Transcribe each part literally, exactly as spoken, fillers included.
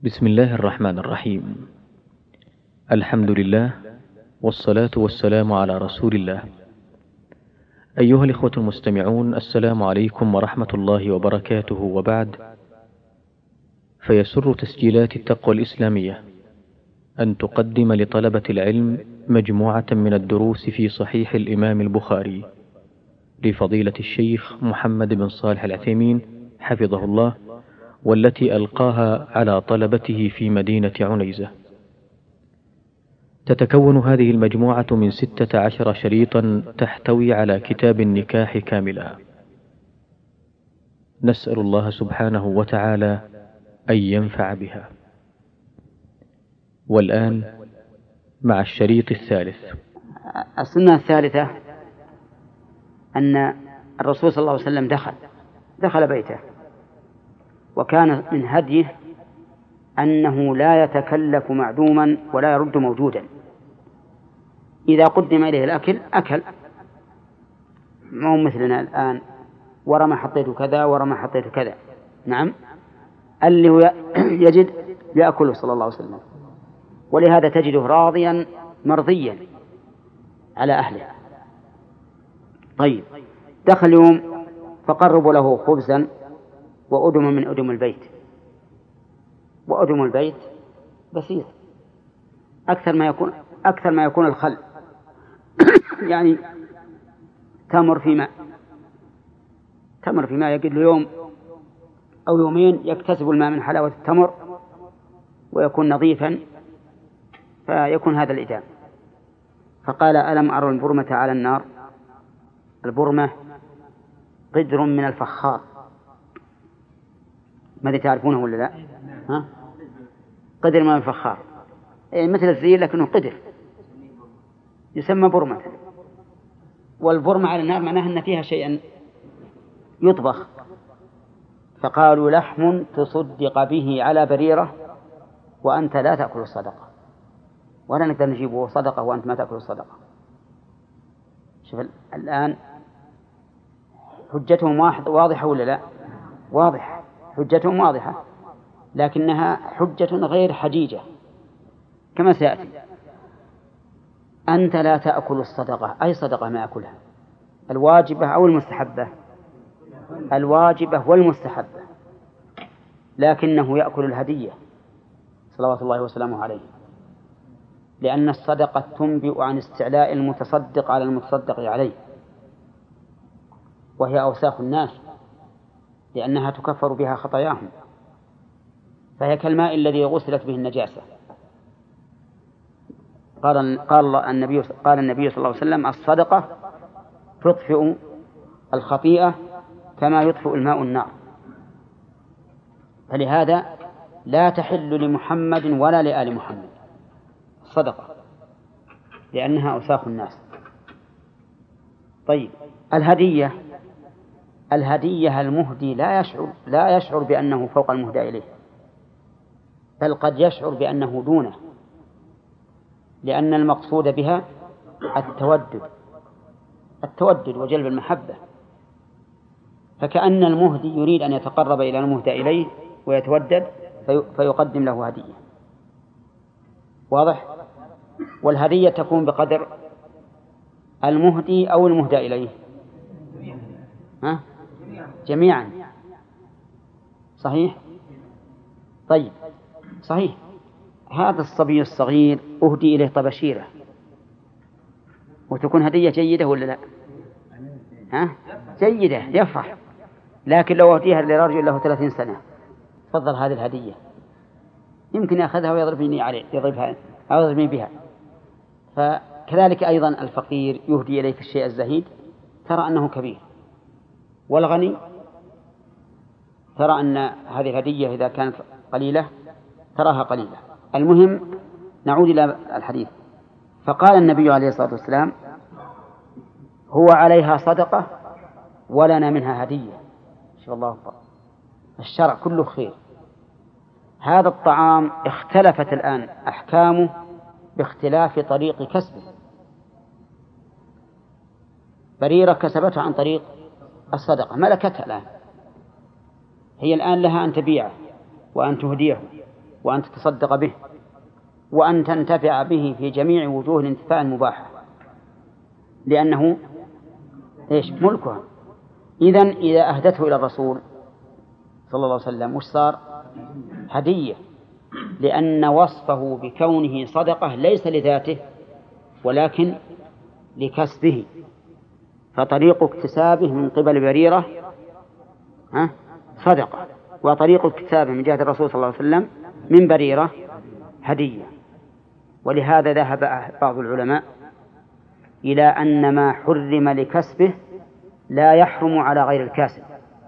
بسم الله الرحمن الرحيم. الحمد لله، والصلاة والسلام على رسول الله. أيها الإخوة المستمعون، السلام عليكم ورحمة الله وبركاته، وبعد، فيسر تسجيلات التقوى الإسلامية أن تقدم لطلبة العلم مجموعة من الدروس في صحيح الإمام البخاري لفضيلة الشيخ محمد بن صالح العثيمين حفظه الله، والتي ألقاها على طلبته في مدينة عنيزة. تتكون هذه المجموعة من ستة عشر شريطا تحتوي على كتاب النكاح كاملا. نسأل الله سبحانه وتعالى أن ينفع بها. والآن مع الشريط الثالث. السنة الثالثة أن الرسول صلى الله عليه وسلم دخل دخل بيته، وكان من هديه أنه لا يتكلف معدوما ولا يرد موجودا. إذا قدم إليه الأكل أكل، مو مثلنا الآن ورا ما حطيت كذا ورا ما حطيت كذا. نعم، اللي يجد يأكله صلى الله عليه وسلم، ولهذا تجده راضيا مرضيا على أهله. طيب، دخل يوم فقربوا له خبزا وأدم من أدم البيت، وأدم البيت بسيط، أكثر ما يكون أكثر ما يكون الخل يعني تمر في ماء تمر في ماء يقل له يوم أو يومين يكتسب الماء من حلاوة التمر ويكون نظيفا، فيكون هذا الإدام. فقال: ألم أرى البرمة على النار؟ البرمة قدر من الفخار، ماذا تعرفونه ولا لا؟ ها؟ قدر من الفخار، يعني مثل الزير لكنه قدر، يسمى برمة. والبرمة على النار معناها أن فيها شيئا يطبخ. فقالوا: لحم تصدق به على بريرة وأنت لا تأكل الصدقة، ولا نقدر نجيبه صدقة وأنت ما تأكل الصدقة. شوف الآن حجتهم واضحة ولا لا؟ واضحة، حجتهم واضحة، لكنها حجة غير حجيجة كما سيأتي. أنت لا تأكل الصدقة، أي صدقة ما أكلها؟ الواجبة أو المستحبة؟ الواجبة والمستحبة، لكنه يأكل الهدية صلوات الله وسلامه عليه، لأن الصدقة تنبئ عن استعلاء المتصدق على المتصدق عليه، وهي أوساخ الناس، لأنها تكفر بها خطاياهم، فهي كالماء الذي غسلت به النجاسة. قال قال النبي قال النبي صلى الله عليه وسلم: الصدقة تطفئ الخطيئة كما يطفئ الماء النار. فلهذا لا تحل لمحمد ولا لآل محمد الصدقة، لأنها أوساخ الناس. طيب، الهدية الهدية المهدي لا يشعر لا يشعر بأنه فوق المهدى إليه، بل قد يشعر بأنه دونه، لأن المقصود بها التودد التودد وجلب المحبة، فكأن المهدي يريد أن يتقرب إلى المهدى إليه ويتودد في فيقدم له هدية. واضح؟ والهدية تكون بقدر المهدي أو المهدى إليه؟ ها؟ جميعا. صحيح؟ طيب، صحيح. هذا الصبي الصغير أهدي إليه طبشيرة، وتكون هدية جيدة ولا لا؟ ها؟ جيدة، يفرح. لكن لو أهديها لرجل له ثلاثين سنة، تفضل هذه الهدية، يمكن يأخذها ويضربني عليه يضربها أو يضربني بها. فكذلك أيضا الفقير يهدي إليك الشيء الزهيد، ترى أنه كبير، والغني ترى أن هذه الهدية إذا كانت قليلة تراها قليلة. المهم، نعود إلى الحديث. فقال النبي عليه الصلاة والسلام: هو عليها صدقة ولنا منها هدية. شاء الله، الشرع كله خير. هذا الطعام اختلفت الآن أحكامه باختلاف طريق كسبه. بريرة كسبتها عن طريق الصدقة، ملكتها الآن، هي الآن لها أن تبيعه وأن تهديه، وأن تتصدق به وأن تنتفع به في جميع وجوه الانتفاع المباحة، لأنه إيش ملكها. إذن إذا أهدته إلى الرسول صلى الله عليه وسلم وش صار؟ هدية، لأن وصفه بكونه صدقة ليس لذاته ولكن لكسبه، فطريق اكتسابه من قبل بريرة ها صدقة، وطريق اكتسابه من جهة الرسول صلى الله عليه وسلم من بريرة هدية. ولهذا ذهب بعض العلماء إلى أن ما حرم لكسبه لا يحرم على غير الكاسب.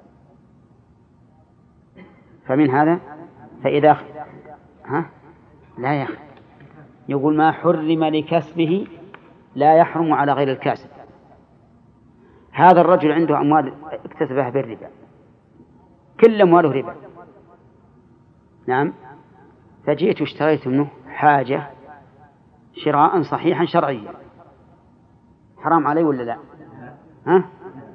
فمن هذا فإذا ها لا يخ يقول ما حرم لكسبه لا يحرم على غير الكاسب. هذا الرجل عنده أموال اكتسبها بالربا، كل أمواله ربا، نعم، فجئت واشتريت منه حاجة شراء صحيحا شرعيا، حرام علي ولا لا؟ ها؟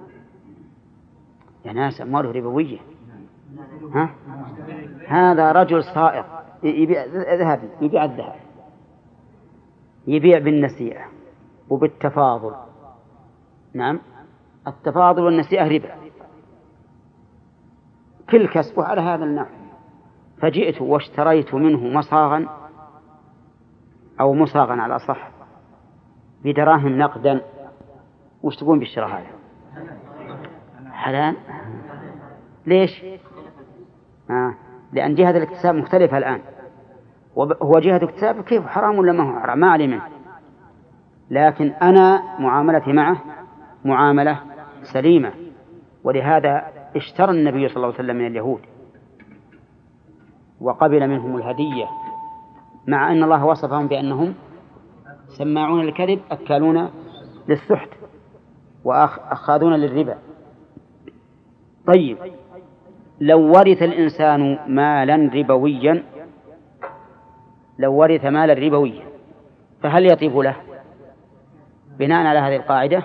يا ناس أمواله ربوية. ها؟ هذا رجل صائغ يبيع ذهبي، يبيع الذهب، يبيع بالنسيئة وبالتفاضل، نعم، التفاضل والنسيئة ربا، كل كسبه على هذا النحو. فجئت واشتريت منه مصاغا أو مصاغا على أصح بدراهم نقدا. وش تقول بالشراء هذا؟ حلال. ليش؟ آه. لأن جهة الاكتساب مختلفة الآن، وهو جهة اكتساب كيف حرام ولا ما هو حرام ما علي منه، لكن أنا معاملتي معه معاملة سليمة. ولهذا اشترى النبي صلى الله عليه وسلم من اليهود وقبل منهم الهدية، مع أن الله وصفهم بأنهم سماعون للكذب أكالون للسحت وأخاذون للربا. طيب، لو ورث الإنسان مالا ربويا، لو ورث مالا ربويا فهل يطيب له؟ بناء على هذه القاعدة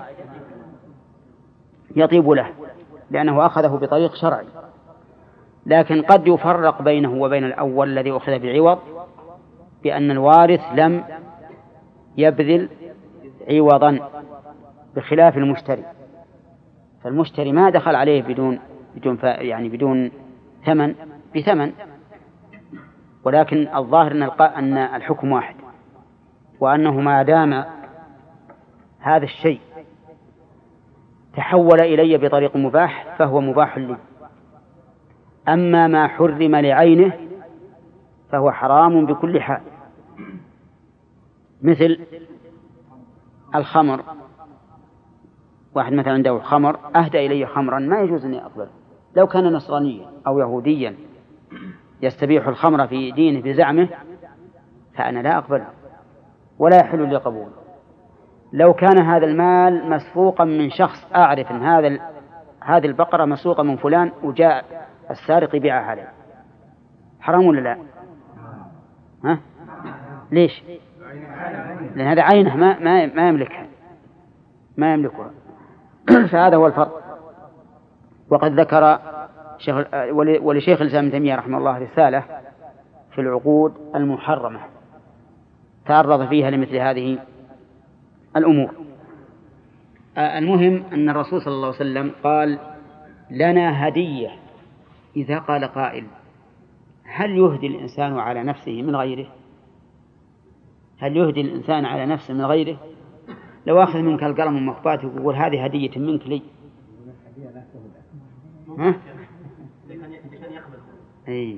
يطيب له، لأنه أخذه بطريق شرعي. لكن قد يفرق بينه وبين الأول الذي أخذ بعوض بأن الوارث لم يبذل عوضا، بخلاف المشتري. فالمشتري ما دخل عليه بدون بدون يعني بدون ثمن بثمن، ولكن الظاهر أن الحكم واحد، وأنه ما دام هذا الشيء تحول إلي بطريق مباح فهو مباح لي. أما ما حرم لعينه فهو حرام بكل حال، مثل الخمر. واحد مثلا عنده خمر أهدى إلي خمرا ما يجوز أن أقبله، لو كان نصرانيا أو يهوديا يستبيح الخمر في دينه بزعمه فأنا لا أقبله ولا يحل لي قبوله. لو كان هذا المال مسروقا من شخص أعرف أن هذا هذه البقرة مسروقة من فلان وجاء السارق يبيعها عليه، حرام ولا لا؟ ها؟ ليش؟ لأن هذا عينه ما ما ما يملكها ما يملكها فهذا هو الفرق. وقد ذكر شيخ ولشيخ الإسلام ابن تيمية رحمه الله رسالة في العقود المحرمة تعرض فيها لمثل هذه الأمور. المهم أن الرسول صلى الله عليه وسلم قال لنا هدية. إذا قال قائل هل يهدي الإنسان على نفسه من غيره؟ هل يهدي الإنسان على نفسه من غيره؟ لو أخذ منك القلم ومخباته ويقول هذه هدية منك لي، ها؟ أي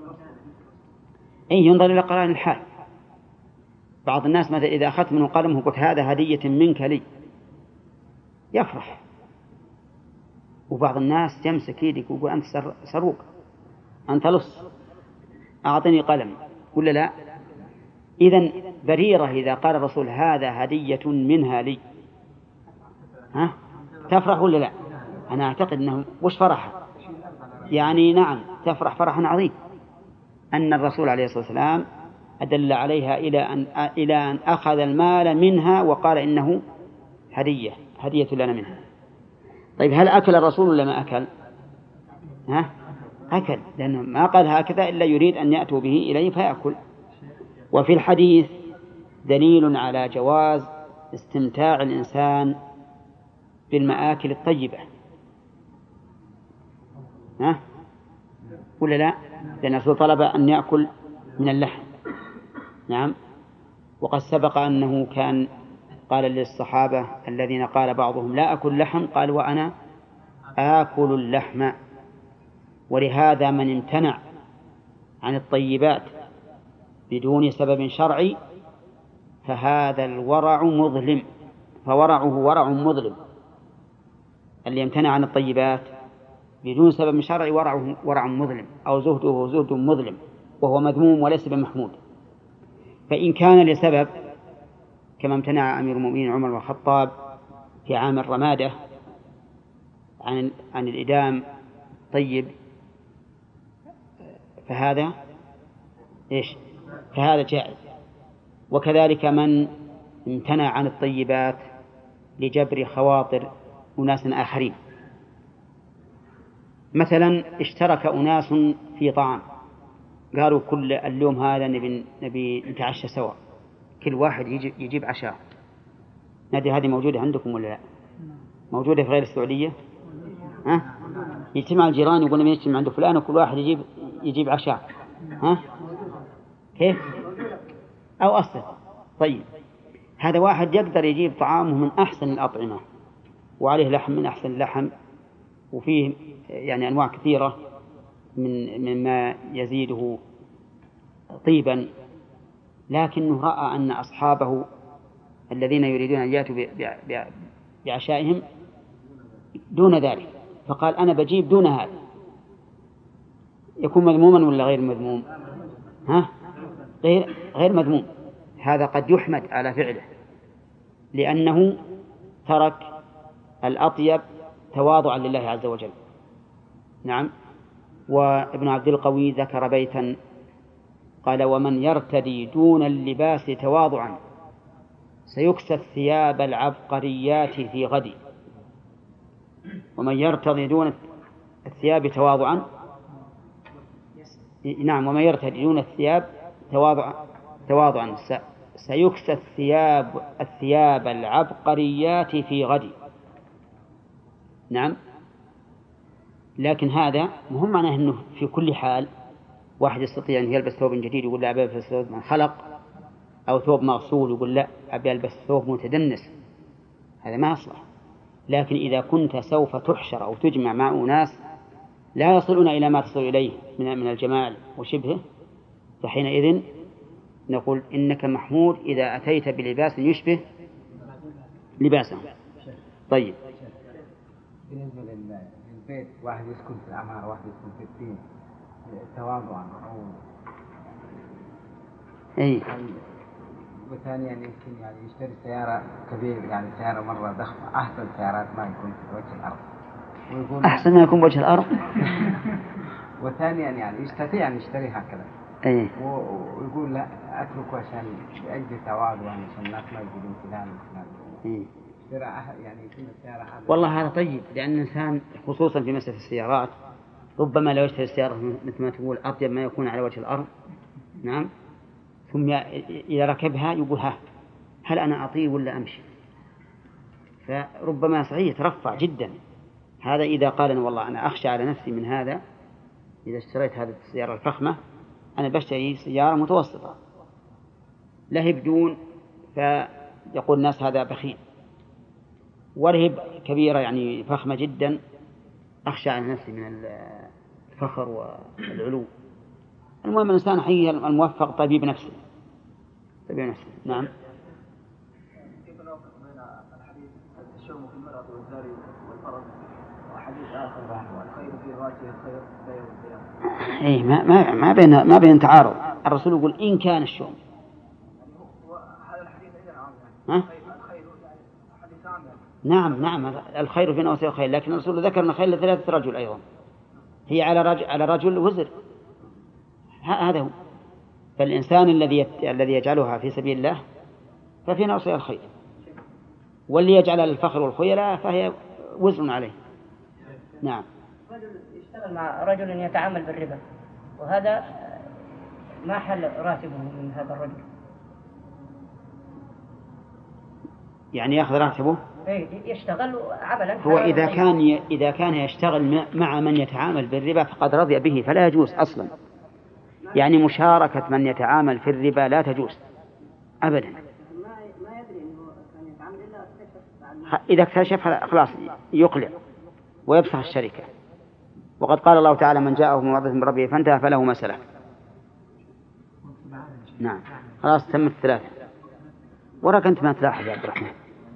أي ينظر إلى قرائن الحال. بعض الناس مثلا إذا أخذت منه قلم وقلت هذا هدية منك لي يفرح، وبعض الناس يمسك يدك ويقول أنت سروق، أنت لص، أعطني قلم ولا لا؟ إذن بريرة إذا قال الرسول هذا هدية منها لي، ها تفرح ولا لا؟ أنا أعتقد أنه وش فرح يعني، نعم تفرح فرحا عظيم أن الرسول عليه الصلاة والسلام أدل عليها إلى أن إلى أن أخذ المال منها وقال إنه هدية هدية لنا منها. طيب هل أكل الرسول ولا ما أكل؟ ها أكل، لأنه ما قال هكذا إلا يريد أن يأتوا به إليه فيأكل. وفي الحديث دليل على جواز استمتاع الإنسان بالمآكل الطيبة، ها؟ ولا لا؟ لأن الرسول طلب أن يأكل من اللحم. نعم. وقد سبق أنه كان قال للصحابة الذين قال بعضهم لا أكل لحم، قال وأنا آكل اللحم. ولهذا من امتنع عن الطيبات بدون سبب شرعي فهذا الورع مظلم، فورعه ورع مظلم. اللي يمتنع عن الطيبات بدون سبب شرعي ورعه ورع مظلم، أو زهده زهد مظلم، وهو مذموم وليس بمحمود. فإن كان لسبب كما امتنع أمير المؤمنين عمر بن الخطاب في عام الرمادة عن عن الإدام طيب، فهذا إيش؟ فهذا جائز. وكذلك من امتنع عن الطيبات لجبر خواطر أناس آخرين، مثلا اشترك أناس في طعام، قالوا كل اليوم هذا نبي, نبي نتعشى سوا، كل واحد يجيب, يجيب عشاء. نادي هذه موجودة عندكم ولا لا؟ موجودة في غير السعودية؟ ها؟ يجتمع الجيران يقول نبي نجتمع عند فلان وكل واحد يجيب يجيب عشاء، ها؟ كيف؟ أو أصل. طيب هذا واحد يقدر يجيب طعامه من أحسن الأطعمة وعليه لحم من أحسن اللحم، وفيه يعني أنواع كثيرة من مما يزيده طيبا، لكنه رأى أن أصحابه الذين يريدون أن يأتوا بعشائهم دون ذلك، فقال أنا بجيب دون هذا. يكون مذموما ولا غير مذموم؟ ها؟ غير غير مذموم. هذا قد يحمد على فعله لأنه ترك الأطيب تواضعا لله عز وجل. نعم. وابن عبد القوي ذكر بيتا قال ومن يرتدي دون اللباس تواضعا سيكسى الثياب العبقريات في غد. ومن يرتدي دون الثياب تواضعا، نعم، ومن يرتدي دون الثياب تواضعا تواضعا سيكسى الثياب الثياب العبقريات في غد. نعم. لكن هذا مهم معناه أنه في كل حال واحد يستطيع أن يلبس ثوب جديد يقول لا أبي ألبس ثوب من خلق، أو ثوب مغسول يقول لا أبي ألبس ثوب متدنس، هذا ما يصلح. لكن إذا كنت سوف تحشر أو تجمع مع أناس لا يصلون إلى ما تصل إليه من من الجمال وشبهه، فحينئذ نقول إنك محمود إذا أتيت بلباس يشبه لباسه. طيب بالنسبة للبيت واحد يسكن في العمارة واحد يسكن في الدين تواضعا أو أي، وثانيا يعني يمكن يعني يشتري سيارة كبيرة، يعني سيارة مرة ضخمة، أحسن سيارات ما يكون في وجه الأرض، ويقول أحسن ما يكون بوجه الأرض. وثانيا يعني يستطيع أن يشتري هكذا، أي، ويقول لا أتركه عشان لأجل تواضع عشان الناس ما يقولون فلان وفلان. يعني يكون السيارة هذا والله هذا طيب، لأن الإنسان خصوصا في مسألة السيارات ربما لو يشتري السيارة مثل ما تقول أطيب ما يكون على وجه الأرض، نعم، ثم إذا ركبها يقول ها هل أنا أطير ولا أمشي؟ فربما صحيح يترفع جدا. هذا إذا قال أنا والله أنا أخشى على نفسي من هذا، إذا اشتريت هذه السيارة الفخمة أنا بشتري سيارة متوسطة لهب دون، فيقول الناس هذا بخيل. ورهب كبيرة يعني فخمة جدا أخشى على نفسي من الفخر والعلو. المهم الإنسان حقيقة الموفق طبيب نفسه، طبيب نفسه. نعم. كيف نوفق بين الحديث الشوم في المرأة والزاري والفرس وحديث آخر الخير في غايته الخير لا يوم القيامة؟ إيه ما ما ما بين ما بين تعارض. الرسول يقول إن كان الشوم. هذا الحديث إذا عام ها؟ الخير حديث عام. نعم نعم الخير في نوسي الخير، لكن الرسول ذكر أن خير لثلاثة رجل أيضا، هي على رجل على رجل وزر. هذا هو. فالإنسان الذي الذي يجعلها في سبيل الله ففي نوسي الخير، واللي يجعل الفخر والخيلاء فهي وزر عليه. نعم. رجل يشتغل مع رجل يتعامل بالربا، وهذا ما حل راتبه من هذا الرجل؟ يعني يأخذ راتبه؟ يشتغل عملا. هو إذا كان ي... إذا كان يشتغل مع من يتعامل بالربا فقد رضي به، فلا يجوز أصلا. يعني مشاركة من يتعامل في الربا لا تجوز أبدا. إذا اكتشف خلاص يقلع ويفسخ الشركة. وقد قال الله تعالى: من جاءه موعظة من ربه فانتهى فله ما سلف. نعم خلاص تم الثلاثة. وراك أنت ما تلاحظ يا عبد الرحمن.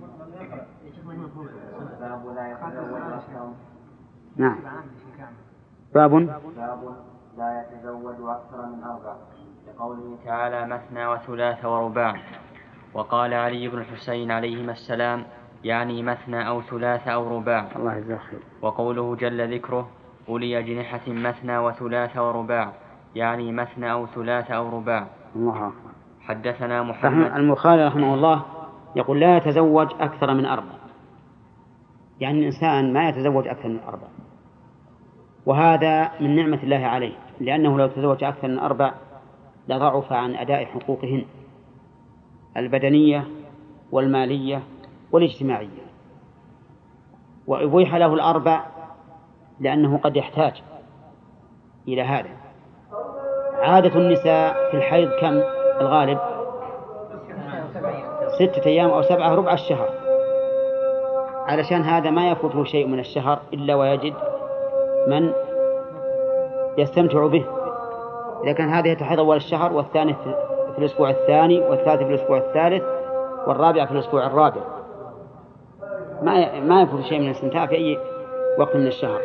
نعم. باب باب لا يتزوج أكثر من أربع، لقوله تعالى: مثنى وثلاث ورباع. وقال علي بن الحسين عليهما السلام: يعني مثنى أو ثلاث أو رباع. الله يجزاه خير. وقوله جل ذكره: أولي أجنحة مثنى وثلاث ورباع، يعني مثنى أو ثلاث أو رباع. الله. حدثنا محمد. البخاري رحمه الله يقول: لا يتزوج أكثر من أربع، يعني الإنسان ما يتزوج أكثر من أربع، وهذا من نعمة الله عليه، لأنه لو تزوج أكثر من أربع لضعف عن أداء حقوقهن البدنية والمالية والاجتماعية. وأبيح له الأربع لأنه قد يحتاج إلى هذا. عادة النساء في الحيض كم الغالب؟ ستة أيام أو سبعة ربع الشهر، علشان هذا ما يفوته شيء من الشهر إلا ويجد من يستمتع به. إذا كان هذه تحيض أول الشهر، والثاني في الأسبوع الثاني، والثالث في الأسبوع الثالث، والرابع في الأسبوع الرابع، ما ما يفوت شيء من الاستمتاع في أي وقت من الشهر.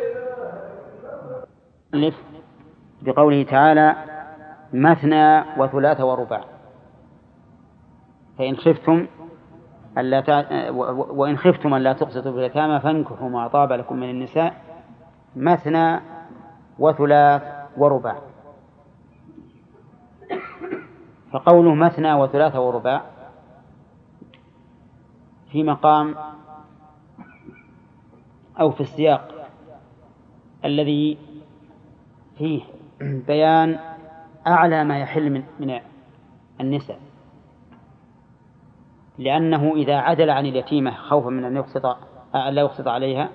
بقوله تعالى: مثنى وثلاث ورباع. فإن خفتم ألا ت... وإن خفتم ألا تقسطوا في اليتامى فانكحوا ما طاب لكم من النساء مثنى وثلاث ورباع. فقوله مثنى وثلاث ورباع في مقام أو في السياق الذي فيه بيان أعلى ما يحل من, من النساء، لأنه إذا عدل عن اليتيمة خوفا من أن يقسط أن لا يقسط عليها،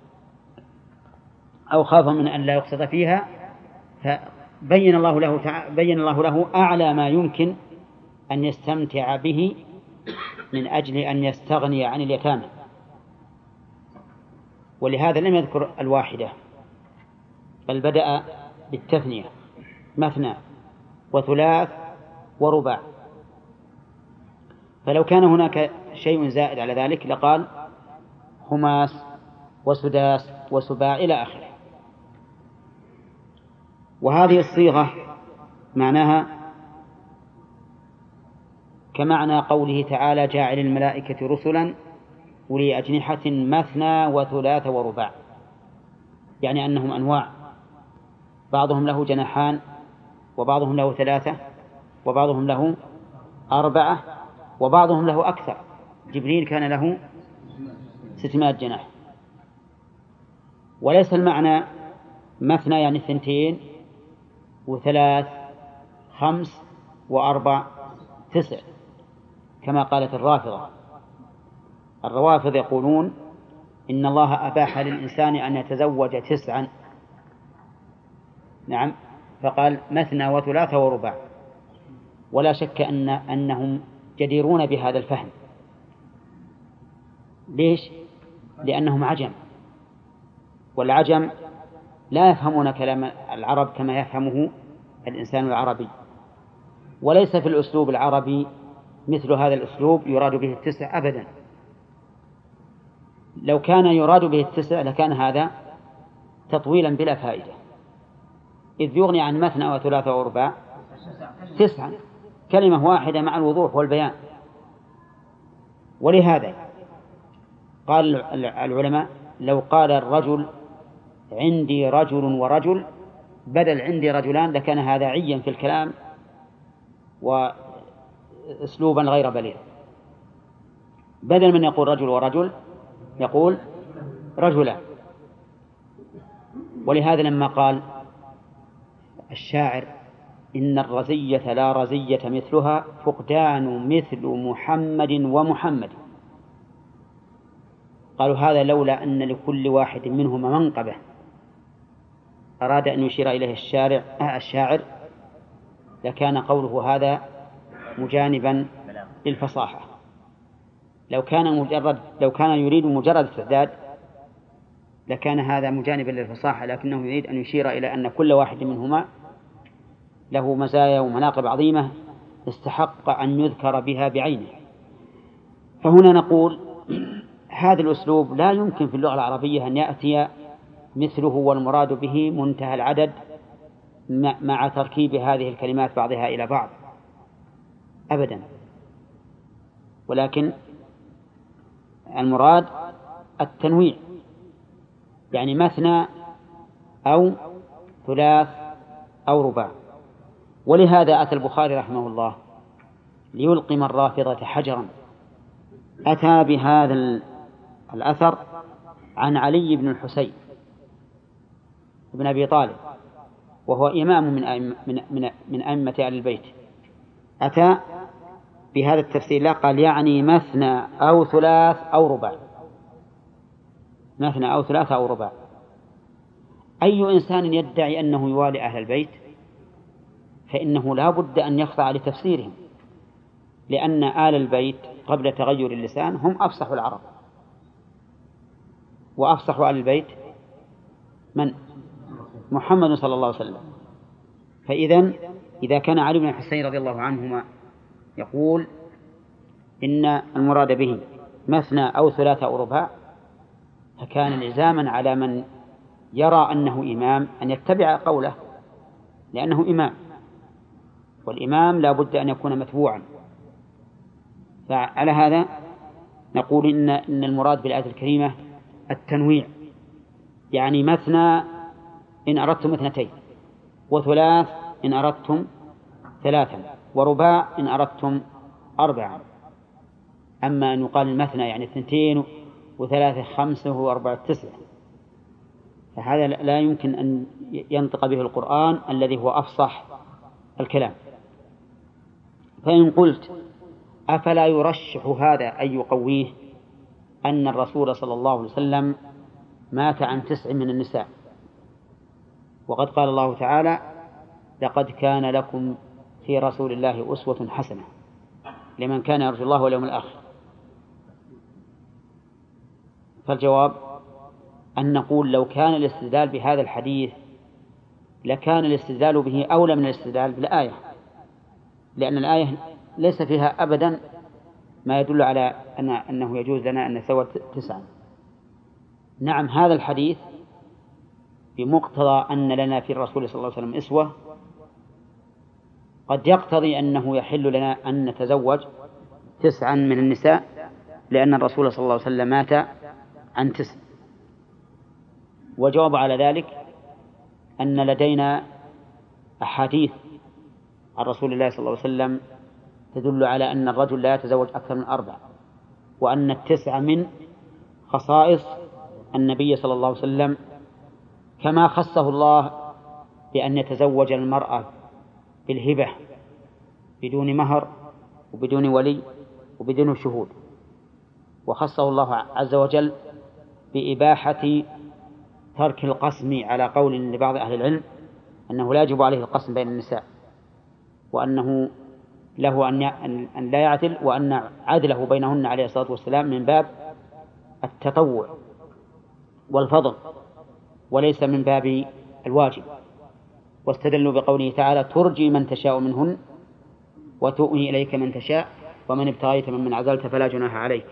أو خافا من أن لا يقسط فيها، فبين الله له تع... بين الله له أعلى ما يمكن أن يستمتع به من أجل أن يستغني عن اليتامى. ولهذا لم يذكر الواحدة، بل بدأ بالتثنية: مثنى وثلاث ورباع. فلو كان هناك شيء زائد على ذلك لقال خماس وسداس وسباع إلى آخره. وهذه الصيغة معناها كمعنى قوله تعالى: جاعل الملائكة رسلا أولي أجنحة مثنى وثلاث ورباع، يعني أنهم أنواع، بعضهم له جناحان، وبعضهم له ثلاثة، وبعضهم له أربعة، وبعضهم له أكثر. جبريل كان له ستمائة جناح. وليس المعنى مثنى يعني اثنتين وثلاث خمس وأربع تسع كما قالت الرافضة. الروافض يقولون إن الله أباح للإنسان أن يتزوج تسعا، نعم، فقال مثنى وثلاث ورباع. ولا شك أن أنهم جديرون بهذا الفهم. ليش؟ لأنهم عجم، والعجم لا يفهمون كلام العرب كما يفهمه الإنسان العربي، وليس في الأسلوب العربي مثل هذا الأسلوب يراد به التسع أبدا. لو كان يراد به التسع لكان هذا تطويلا بلا فائدة، إذ يغني عن مثنى وثلاثة ورباع تسعا، كلمة واحدة مع الوضوح والبيان. ولهذا قال العلماء: لو قال الرجل عندي رجل ورجل بدل عندي رجلان لكان هذا عيا في الكلام وأسلوبا غير بليغ. بدل من يقول رجل ورجل يقول رجلان. ولهذا لما قال الشاعر إن الرزية لا رزية مثلها فقدان مثل محمد ومحمد، قالوا هذا لولا أن لكل واحد منهما منقبة أراد أن يشير إليه الشارع الشاعر لكان قوله هذا مجانبا للفصاحة. لو كان مجرد لو كان يريد مجرد استعداد لكان هذا مجانبا للفصاحة، لكنه يريد أن يشير إلى أن كل واحد منهما له مزايا ومناقب عظيمة استحق أن يذكر بها بعينه. فهنا نقول هذا الأسلوب لا يمكن في اللغة العربية أن يأتي مثله والمراد به منتهى العدد مع تركيب هذه الكلمات بعضها إلى بعض أبدا، ولكن المراد التنويع، يعني مثنى أو ثلاث أو رباع. ولهذا أتى البخاري رحمه الله ليلقم الرافضة حجرا أتى بهذا الأثر عن علي بن الحسين بن أبي طالب وهو إمام من أئمة من من من أئمة أهل البيت، أتى بهذا التفسير لا قال يعني مثنى أو ثلاث أو رباع، مثنى أو ثلاث أو رباع. أي إنسان يدعي أنه يوالي أهل البيت فإنه لا بد أن يخضع لتفسيرهم، لأن آل البيت قبل تغير اللسان هم أفصح العرب، وأفصح آل البيت من؟ محمد صلى الله عليه وسلم. فإذن إذا كان علي بن الحسين رضي الله عنهما يقول إن المراد به مثنى أو ثلاثة أو رباع فكان لزاما على من يرى أنه إمام أن يتبع قوله، لأنه إمام، والإمام لا بد أن يكون متبوعا. فعلى هذا نقول إن, إن المراد بالآية الكريمة التنويع، يعني مثنى إن أردتم اثنتين، وثلاث إن أردتم ثلاثا، ورباع إن أردتم أربعا. أما أن يقال المثنى يعني اثنتين وثلاثة خمسة وأربعة تسعة فهذا لا يمكن أن ينطق به القرآن الذي هو أفصح الكلام. فإن قلت أفلا يرشح هذا أن يقويه أن الرسول صلى الله عليه وسلم مات عن تسع من النساء، وقد قال الله تعالى لقد كان لكم في رسول الله أسوة حسنة لمن كان يرجو الله واليوم الآخر. فالجواب أن نقول لو كان الاستدلال بهذا الحديث لكان الاستدلال به أولى من الاستدلال بالآية، لأن الآية ليس فيها أبدا ما يدل على أن أنه يجوز لنا أن نتزوج تسعا. نعم هذا الحديث بمقتضى أن لنا في الرسول صلى الله عليه وسلم أسوة قد يقتضي أنه يحل لنا أن نتزوج تسعا من النساء، لأن الرسول صلى الله عليه وسلم مات عن تسع. وجواب على ذلك أن لدينا أحاديث عن رسول الله صلى الله عليه وسلم تدل على أن الرجل لا يتزوج أكثر من أربع، وأن التسع من خصائص النبي صلى الله عليه وسلم، كما خصه الله بأن يتزوج المرأة بالهبة بدون مهر وبدون ولي وبدون شهود، وخصه الله عز وجل بإباحة ترك القسم على قول لبعض أهل العلم أنه لا يجب عليه القسم بين النساء، وأنه له أن لا يعدل، وأن عدله بينهن عليه الصلاة والسلام من باب التطوع والفضل وليس من باب الواجب. واستدلوا بقوله تعالى ترجي من تشاء منهن وتؤوي إليك من تشاء ومن ابتغيت ممن عزلت فلا جناح عليك.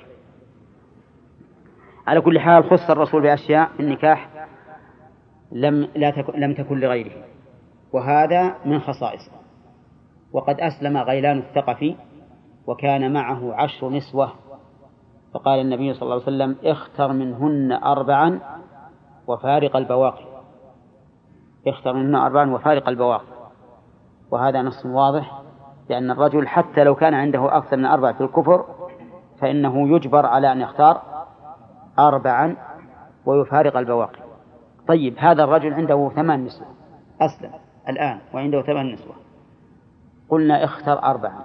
على كل حال خص الرسول بأشياء النكاح لم, لا تكن لم تكن لغيره، وهذا من خصائصه. وقد أسلم غيلان الثقفي وكان معه عشر نسوة، فقال النبي صلى الله عليه وسلم اختر منهن أربعا وفارق البواقي، اختر منهن أربعا وفارق البواقي. وهذا نص واضح لأن الرجل حتى لو كان عنده أكثر من أربع في الكفر فإنه يجبر على أن يختار أربعا ويفارق البواقي. طيب هذا الرجل عنده ثمان نسوة أسلم الآن وعنده ثمان نسوة، قلنا اختر أربعة،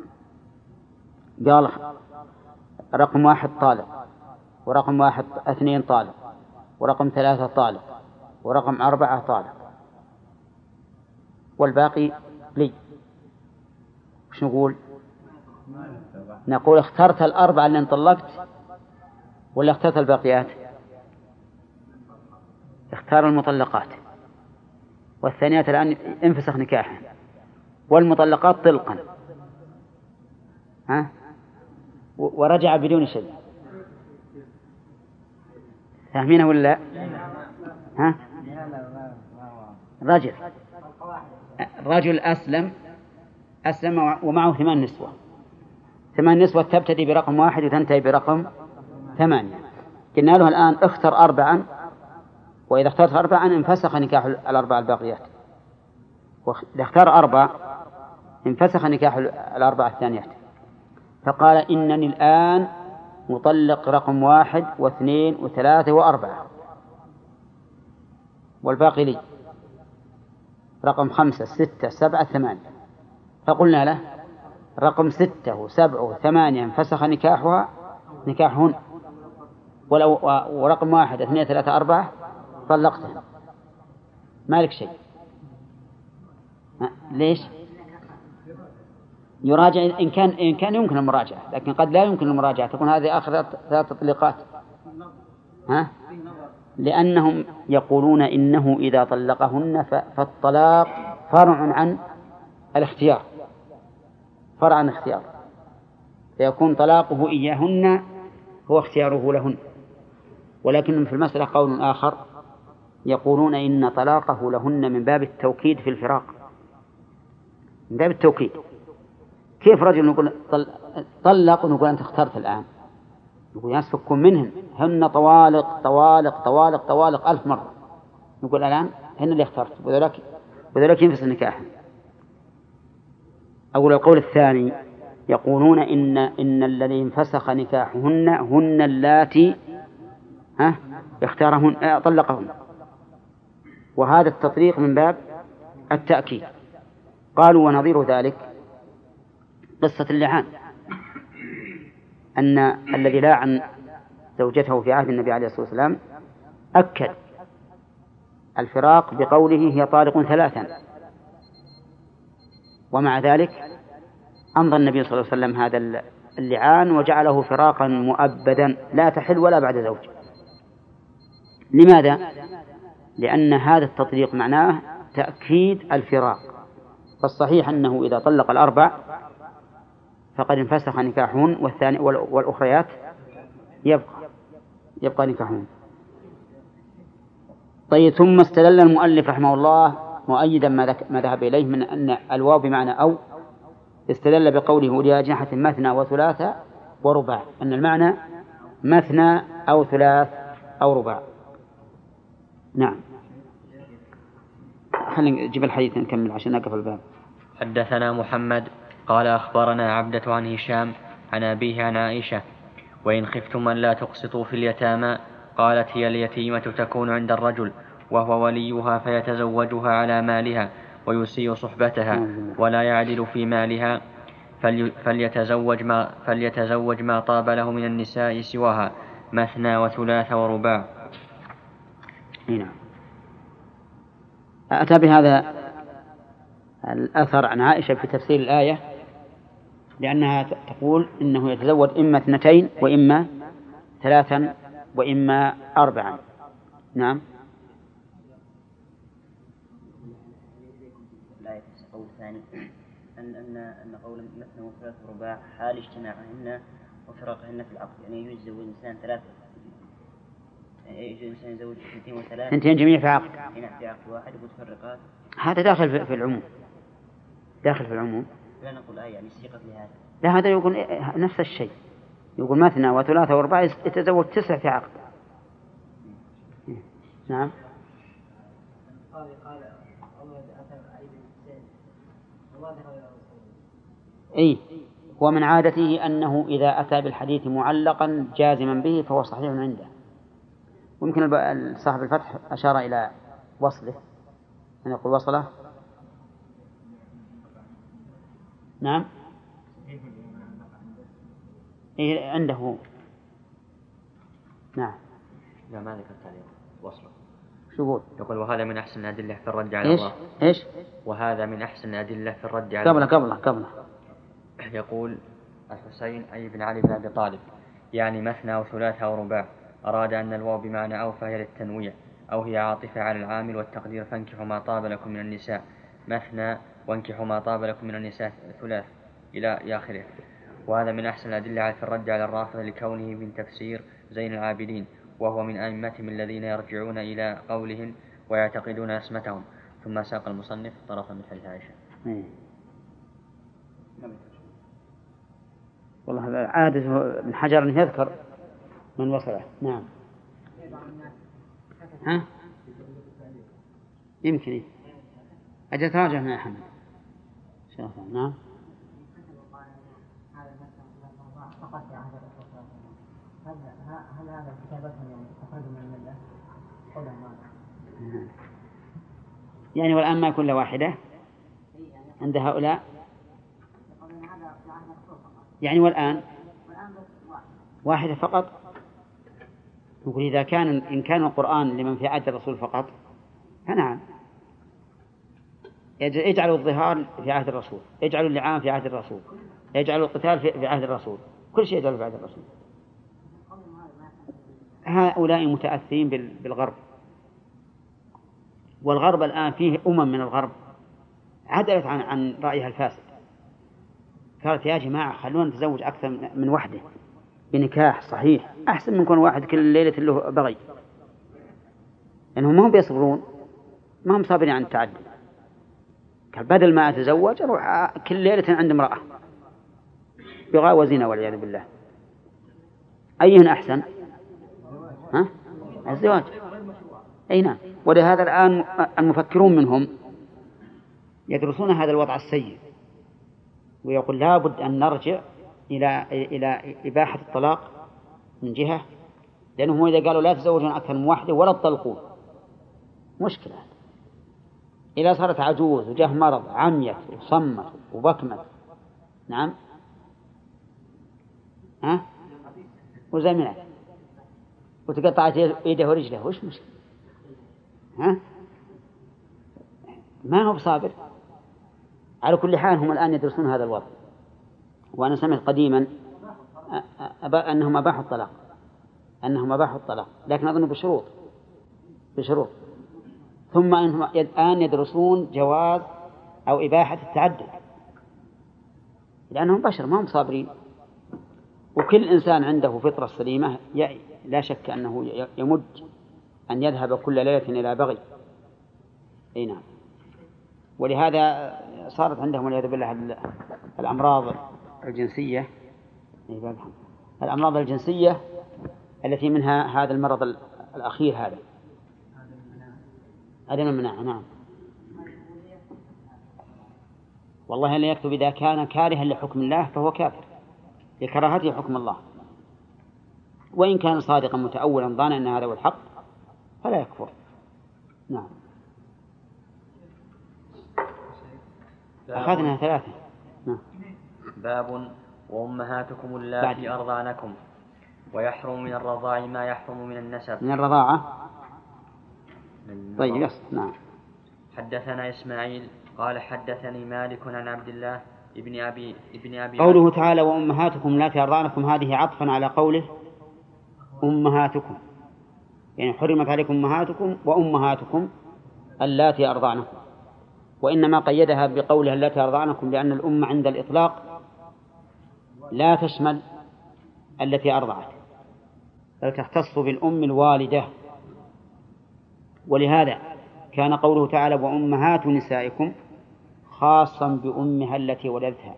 قال رقم واحد طالق، ورقم واحد اثنين طالق، ورقم ثلاثة طالق، ورقم أربعة طالق، والباقي لي. وش نقول؟ نقول اخترت الأربعة اللي انطلقت ولا اخترت الباقيات؟ اختار المطلقات، والثانيات الآن انفسخ نكاحه، والمطلقات طلقا، ها؟ ورجع بدون شيء. فاهمينه ولا؟ ها؟ رجل رجل أسلم أسلم ومعه ثمان نسوة، ثمان نسوة تبتدي برقم واحد وتنتهي برقم ثمانية. قلنا له الآن اختر أربعا، وإذا اخترت أربعا انفسخ نكاح الأربع الباقيات، وإذا اختار أربع انفسخ نكاح الأربع الثانيات. فقال إنني الآن مطلق رقم واحد واثنين وثلاثة وأربعة، والباقي لي رقم خمسة ستة سبعة ثمانية. فقلنا له رقم ستة وسبعة وثمانية انفسخ نكاحها نكاحهن، ولو ورقم واحد اثنين ثلاثة أربعة طلقتها، مالك شيء. ليش؟ يراجع إن كان إن كان يمكن المراجعة، لكن قد لا يمكن المراجعة، تكون هذه آخر ثلاث تطليقات. ها؟ لأنهم يقولون إنه إذا طلقهن فالطلاق فرع عن الاختيار، فرع عن الاختيار، فيكون طلاقه إياهن هو اختياره لهن. ولكن في المسألة قول آخر، يقولون إن طلاقه لهن من باب التوكيد في الفراق، من باب التوكيد. كيف رجل نقول طلق ونقول أنت اخترت الآن، نقول يسفك منهن هن طوالق طوالق طوالق طوالق ألف مرة، نقول الآن هن اللي اخترت وذلك وذلك ينفصل نكاحا. أو القول الثاني يقولون إن إن الذي انفسخ نكاحهن هن اللاتي ها اختارهن طلقهن، وهذا التطليق من باب التأكيد. قالوا ونظير ذلك قصة اللعان، أن الذي لاعن زوجته في عهد النبي عليه الصلاة والسلام أكد الفراق بقوله هي طالق ثلاثا، ومع ذلك أمضى النبي صلى الله عليه وسلم هذا اللعان وجعله فراقا مؤبدا لا تحل ولا بعد زوج. لماذا؟ لأن هذا التطليق معناه تأكيد الفراق، فالصحيح أنه إذا طلق الأربع فقد انفسخ نكاحهن، والثاني والأخريات يبقى يبقى نكاحهن. طيب، ثم استدل المؤلف رحمه الله مؤيدا ما ذهب إليه من أن الواو بمعنى أو، استدل بقوله ولي أجنحة مثنى وثلاثة ورباع، أن المعنى مثنى أو ثلاث أو رباع. نعم، خلينا نجيب الحديث نكمل عشان نقف الباب. حدثنا محمد قال أخبرنا عبدة عن هشام عن أبيه عن عائشة: وإن خفتم أن لا تقسطوا في اليتامى قالت هي اليتيمة تكون عند الرجل وهو وليها فيتزوجها على مالها ويسيء صحبتها ولا يعدل في مالها، فليتزوج ما, فليتزوج ما طاب له من النساء سواها مثنى وثلاث ورباع. نعم. أتى بهذا الأثر عن عائشة في تفسير الآية، لأنها تقول إنه يتزوج إما اثنتين وإما ثلاثا وإما أربعا. نعم. الآية القول الثاني أن أن أن قول مثنى وثلاث ورباع حال اجتماعهن وفراقهن في العقد، يعني يجوز يزوج الإنسان ثلاثة، يجوز الإنسان يزوج اثنتين وثلاث اثنتين جميع في عقد، في عقد واحد ومتفرقات. هذا داخل في العموم، داخل في العموم. لا نقول آية يعني سيقت لهذا. لا، هذا يقول نفس الشيء، يقول مثنى وثلاثة وأربعة يتزوج تسع في عقد. نعم. قال قال إيه، هو من عادته أنه إذا أتى بالحديث معلقا جازما به فهو صحيح عنده، ويمكن صاحب الفتح أشار إلى وصله أن يقول وصله. نعم إيه عنده. نعم لا ما ذكرت عليه وصله. شو يقول؟ يقول وهذا من أحسن الأدلة في الرد على إيش الله. إيش وهذا من أحسن الأدلة في الرد على قبله قبله قبله يقول الحسين أي بن علي بن أبي طالب يعني مثنى وثلاث أو رباع، أراد أن الواو بمعنى أو فهي للتنويع أو هي عاطفة على العامل والتقدير، فانكحوا ما طاب لكم من النساء مثنى وانكحوا ما طاب لكم من النساء ثلاث إلى آخره. وهذا من أحسن الأدلة في الرد على الرافضة لكونه من تفسير زين العابدين، وهو من أئمتهم الذين يرجعون إلى قولهم ويعتقدون اسمتهم. ثم ساق المصنف طرفا من حديث عائشة. والله عادة ابن حجر أن يذكر من وصله. نعم ها يمكن أجل تراجع مع أحمد. نعم هل هذا كتابتهم يعني أخرجوا من الملة قولا ما؟ يعني والآن ما يكون له واحدة عند هؤلاء يعني والآن واحدة فقط. نقول إذا كان إن كان القرآن لمن في عهد الرسول فقط فنعم يجعلوا الظهار في عهد الرسول، يجعلوا اللعان في عهد الرسول، يجعلوا القتال في عهد الرسول، كل شيء يجعله في عهد الرسول. هؤلاء متأثرين بالغرب، والغرب الآن فيه أمم من الغرب عدلت عن عن رأيها الفاسد، قالت يا جماعة خلونا نتزوج أكثر من واحدة بنكاح صحيح أحسن من كون واحد كل ليلة له بغي، لأنهم ما هم بيصبرون، ما هم صابرين عن التعدد. قال بدل ما أتزوج أروح كل ليلة عند امرأة بغاء وزنا والعياذ بالله. أيهن أحسن؟ ها؟ الزواج. أي نعم. ولهذا الآن المفكرون منهم يدرسون هذا الوضع السيء ويقول لا بد أن نرجع إلى إلى إباحة الطلاق من جهة، لأنهم إذا قالوا لا تزوجون أكثر من واحدة ولا تطلقون مشكلة. إذا صارت عجوز وجاه مرض عميت وصمت وبكمت نعم ها وزمنت وتقطعت يده ورجله وش مشكلة؟ ها ما هو بصابر. على كل حال هم الآن يدرسون هذا الوضع. وأنا سمعت قديما أنهم أباحوا الطلاق أنهم أباحوا الطلاق لكن أظن بشروط بشروط ثم أنهم الآن يدرسون جواز أو إباحة التعدد، لأنهم بشر ما هم صابرين، وكل إنسان عنده فطرة سليمة لا شك أنه يمد أن يذهب كل ليلة إلى بغي. أي نعم. ولهذا صارت عندهم والعياذ بالله الأمراض الجنسية الأمراض الجنسية التي منها هذا المرض الأخير هذا عدم المناعة. نعم والله لا يكتب إذا كان كارها لحكم الله فهو كافر لكراهته حكم الله، وإن كان صادقا متأولا ظانا أن هذا هو الحق فلا يكفر. نعم أخذنا ثلاثة. نعم. باب وأمهاتكم اللاتي أرضعنكم ويحرم من الرضاع ما يحرم من النسب. من الرضاعة من طيب يس. نعم. حدثنا إسماعيل قال حدثني مالك عن عبد الله ابن أبي ابن أبي قوله تعالى وأمهاتكم اللاتي أرضعنكم هذه عطفا على قوله أمهاتكم، يعني حرمت عليكم أمهاتكم وأمهاتكم اللاتي أرضعنكم، وإنما قيدها بقولها اللاتي أرضعنكم لأن الأم عند الإطلاق لا تشمل التي أرضعت بل تختص بالأم الوالدة. ولهذا كان قوله تعالى وأمهات نسائكم خاصا بأمها التي ولدتها.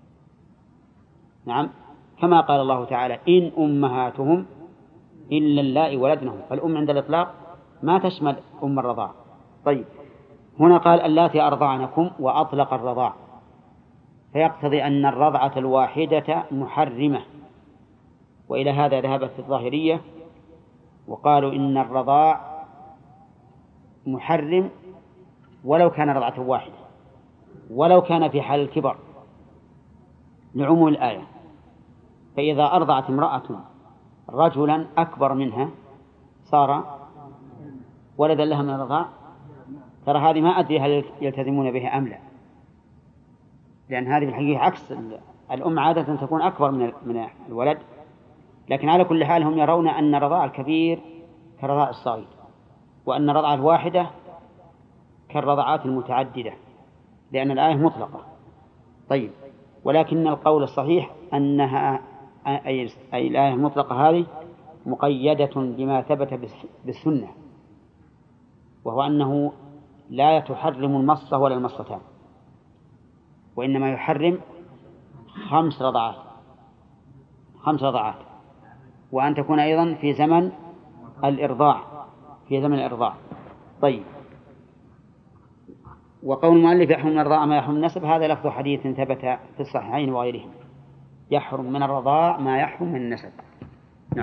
نعم كما قال الله تعالى إن أمهاتهم إلا اللائي ولدنهم، فالأم عند الإطلاق ما تشمل أم الرضاع. طيب هنا قال اللاتي أرضعنكم وأطلق الرضاع، فيقتضي أن الرضعة الواحدة محرمة، وإلى هذا ذهبت الظاهرية وقالوا إن الرضاع محرم ولو كان رضعة واحدة، ولو كان في حال الكبر، لعموم الآية. فإذا أرضعت امرأة رجلا أكبر منها صار ولدا لها من الرضاع، ترى هذه ما أدري هل يلتزمون بها أم لا، لأن هذه في الحقيقة عكس الأم، عادة تكون أكبر من الولد، لكن على كل حال هم يرون أن رضاع الكبير كرضاع الصغير، وأن رضاع الواحدة كالرضاعات المتعددة، لأن الآية مطلقة. طيب، ولكن القول الصحيح أنها أي الآية المطلقة هذه مقيدة بما ثبت بالسنة، وهو أنه لا تحرم المصة ولا المصتان، وإنما يحرم خمس رضعات خمس رضعات وأن تكون أيضا في زمن الإرضاع في زمن الإرضاع. طيب، وقول المؤلف يحرم من الرضاع ما يحرم من النسب، هذا لفظ حديث ثبت في الصحيحين وغيرهم، يحرم من الرضاع ما يحرم من النسب. نعم.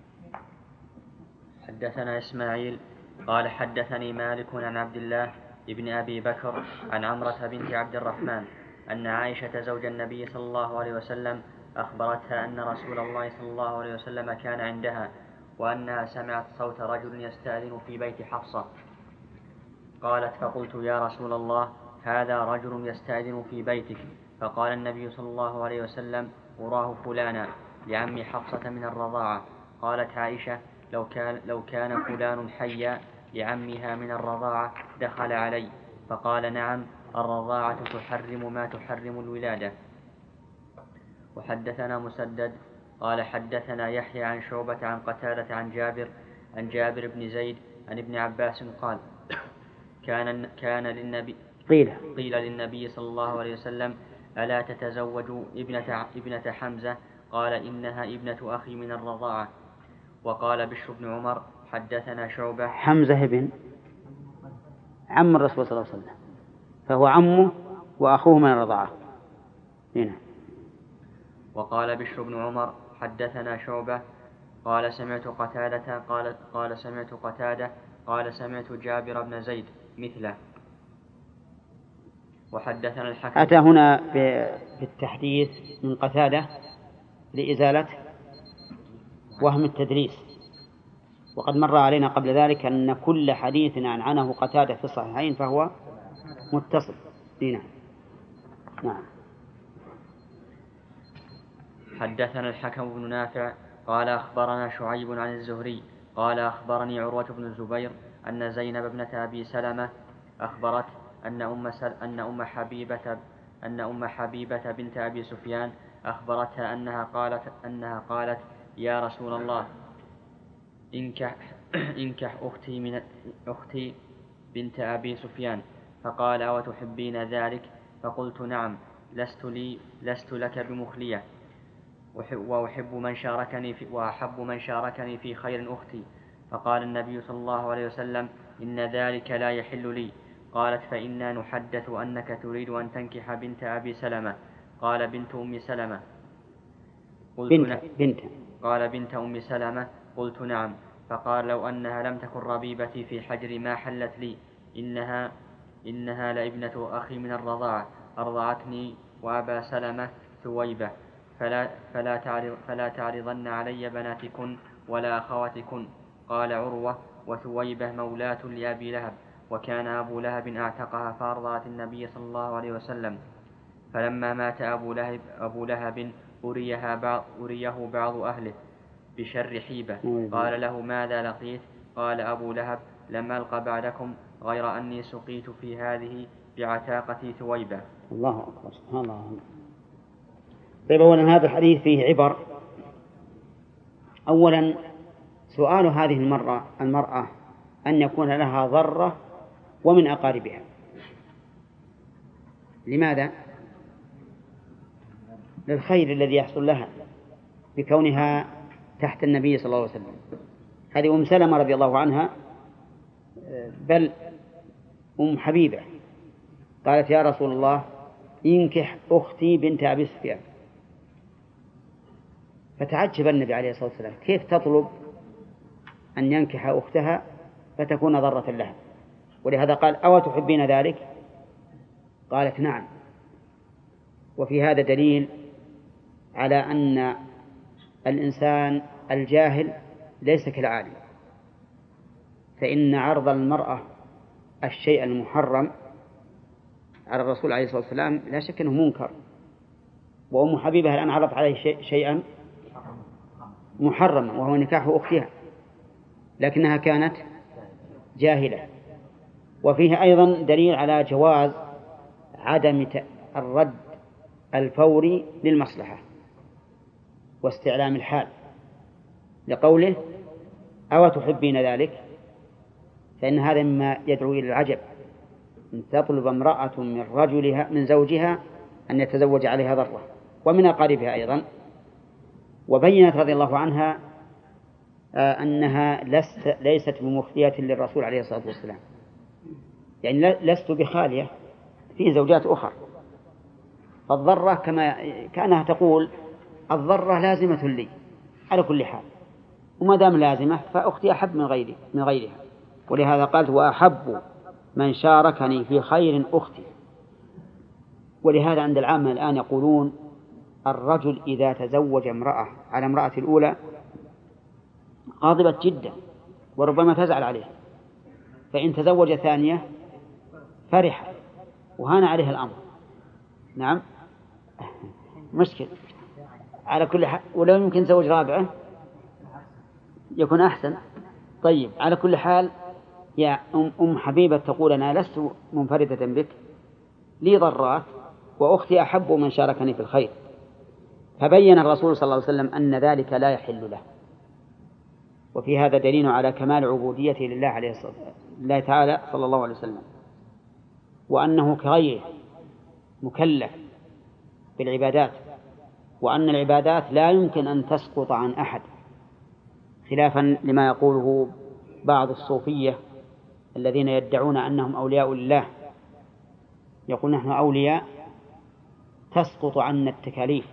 حدثنا إسماعيل قال حدثني مالك عن عبد الله ابن أبي بكر عن عمرة بنت عبد الرحمن أن عائشة زوج النبي صلى الله عليه وسلم أخبرتها أن رسول الله صلى الله عليه وسلم كان عندها، وأنها سمعت صوت رجل يستأذن في بيت حفصة. قالت: فقلت: يا رسول الله، هذا رجل يستأذن في بيتك. فقال النبي صلى الله عليه وسلم: أراه فلانا لعم حفصة من الرضاعة. قالت عائشة: لو كان, لو كان فلان حيا لعمها من الرضاعة دخل علي. فقال: نعم، الرضاعة تحرم ما تحرم الولادة. وحدثنا مسدد قال حدثنا يحيى عن شعبة عن قتادة عن جابر عن جابر بن زيد عن ابن عباس قال: كان كان للنبي قيل قيل للنبي صلى الله عليه وسلم: ألا تتزوج ابنة ابنة حمزة؟ قال: إنها ابنة أخي من الرضاعة. وقال بشر بن عمر: حدثنا شعبة. حمزة ابن عم الرسول صلى الله عليه وسلم، فهو عمه وأخوه من الرضاعة. هنا. وقال بشر بن عمر: حدثنا شعبة قال سمعت قتادة قال قال سمعت قتادة قال سمعت جابر بن زيد مثله. وحدثنا الحكم. أتى هنا بالتحديث من قتادة لإزالة وهم التدريس، وقد مر علينا قبل ذلك أن كل حديث عن عنه قتادة في الصحيحين فهو متصل. هنا. نعم. حدثنا الحكم بن نافع قال أخبرنا شعيب عن الزهري قال أخبرني عروة بن الزبير أن زينب ابنة أبي سلمة أخبرت أن أم سل... أن أم حبيبة أن أم حبيبة بنت أبي سفيان أخبرتها أنها قالت أنها قالت: يا رسول الله، انكح انكح أختي من أختي بنت أبي سفيان. فقال: أو تحبين ذلك؟ فقلت: نعم، لست لي لست لك بمخلية، وأحب من شاركني في وأحب من شاركني في خير أختي. فقال النبي صلى الله عليه وسلم: إن ذلك لا يحل لي. قالت: فإنا نحدث أنك تريد أن تنكح بنت أبي سلمة. قال: بنت أم سلمة. قلت بنت. بنت. قال: بنت أم سلمة. قلت: نعم. فقال: لو أنها لم تكن ربيبتي في حجري ما حلت لي، إنها إنها لابنة أخي من الرضاعة، أرضعتني وأبا سلمة ثويبة، فلا فلا تعرض فلا تعرضن علي بناتكن ولا أخواتكن. قال عروة: وثويبة مولاة لأبي لهب، وكان أبو لهب أعتقها فأرضعت النبي صلى الله عليه وسلم. فلما مات أبو لهب أبو لهب أريها بعض أريه بعض أهله بشر حيبة. قال له: ماذا لقيت؟ قال أبو لهب: لم ألق بعدكم غير أني سقيت في هذه بعتاقة ثويبة. الله أكبر، سبحان الله. طيب، أولا هذا الحديث فيه عبر. أولا سؤال هذه المرأة المرأة أن يكون لها ضرة ومن أقاربها. لماذا؟ للخير الذي يحصل لها بكونها تحت النبي صلى الله عليه وسلم. هذه أم سلمة رضي الله عنها، بل أم حبيبة، قالت: يا رسول الله، انكح أختي بنت أبي سفيان. فتعجب النبي عليه الصلاة والسلام كيف تطلب أن ينكح أختها فتكون ضرة لها، ولهذا قال أو تحبين ذلك؟ قالت نعم. وفي هذا دليل على أن الإنسان الجاهل ليس كالعالم، فإن عرض المرأة الشيء المحرم على الرسول عليه الصلاة والسلام لا شك أنه منكر. وأم حبيبة الآن عرضت عليه شيء شيئا محرما وهو نكاح أختها، لكنها كانت جاهلة. وفيه أيضا دليل على جواز عدم الرد الفوري للمصلحة واستعلام الحال، لقوله أو تحبين ذلك، فإن هذا مما يدعو إلى العجب، أن تطلب امرأة من رجلها من زوجها أن يتزوج عليها ضرة ومن أقاربها أيضا. وبينت رضي الله عنها أنها لست ليست بمخفية للرسول عليه الصلاة والسلام، يعني لست بخالية في زوجات أخرى. فالضرة كما كانها تقول الضرة لازمة لي على كل حال، وما دام لازمة فأختي أحب من غيري من غيرها. ولهذا قالت وأحب من شاركني في خير أختي. ولهذا عند العامة الآن يقولون الرجل إذا تزوج امرأة على امرأة الأولى غاضبت جدا وربما تزعل عليه، فإن تزوج ثانية فرح وهان عليه الأمر. نعم مشكل على كل حال، ولو يمكن تزوج رابعة يكون أحسن. طيب على كل حال يا أم حبيبة تقول أنا لست منفردة بك، لي ضرات وأختي أحب من شاركني في الخير. فبين الرسول صلى الله عليه وسلم أن ذلك لا يحل له. وفي هذا دليل على كمال عبوديته لله عليه الصلاة الله تعالى صلى الله عليه وسلم، وأنه كغيره مكلف بالعبادات، وأن العبادات لا يمكن أن تسقط عن أحد، خلافا لما يقوله بعض الصوفية الذين يدعون أنهم أولياء لله. يقول نحن أولياء تسقط عنا التكاليف،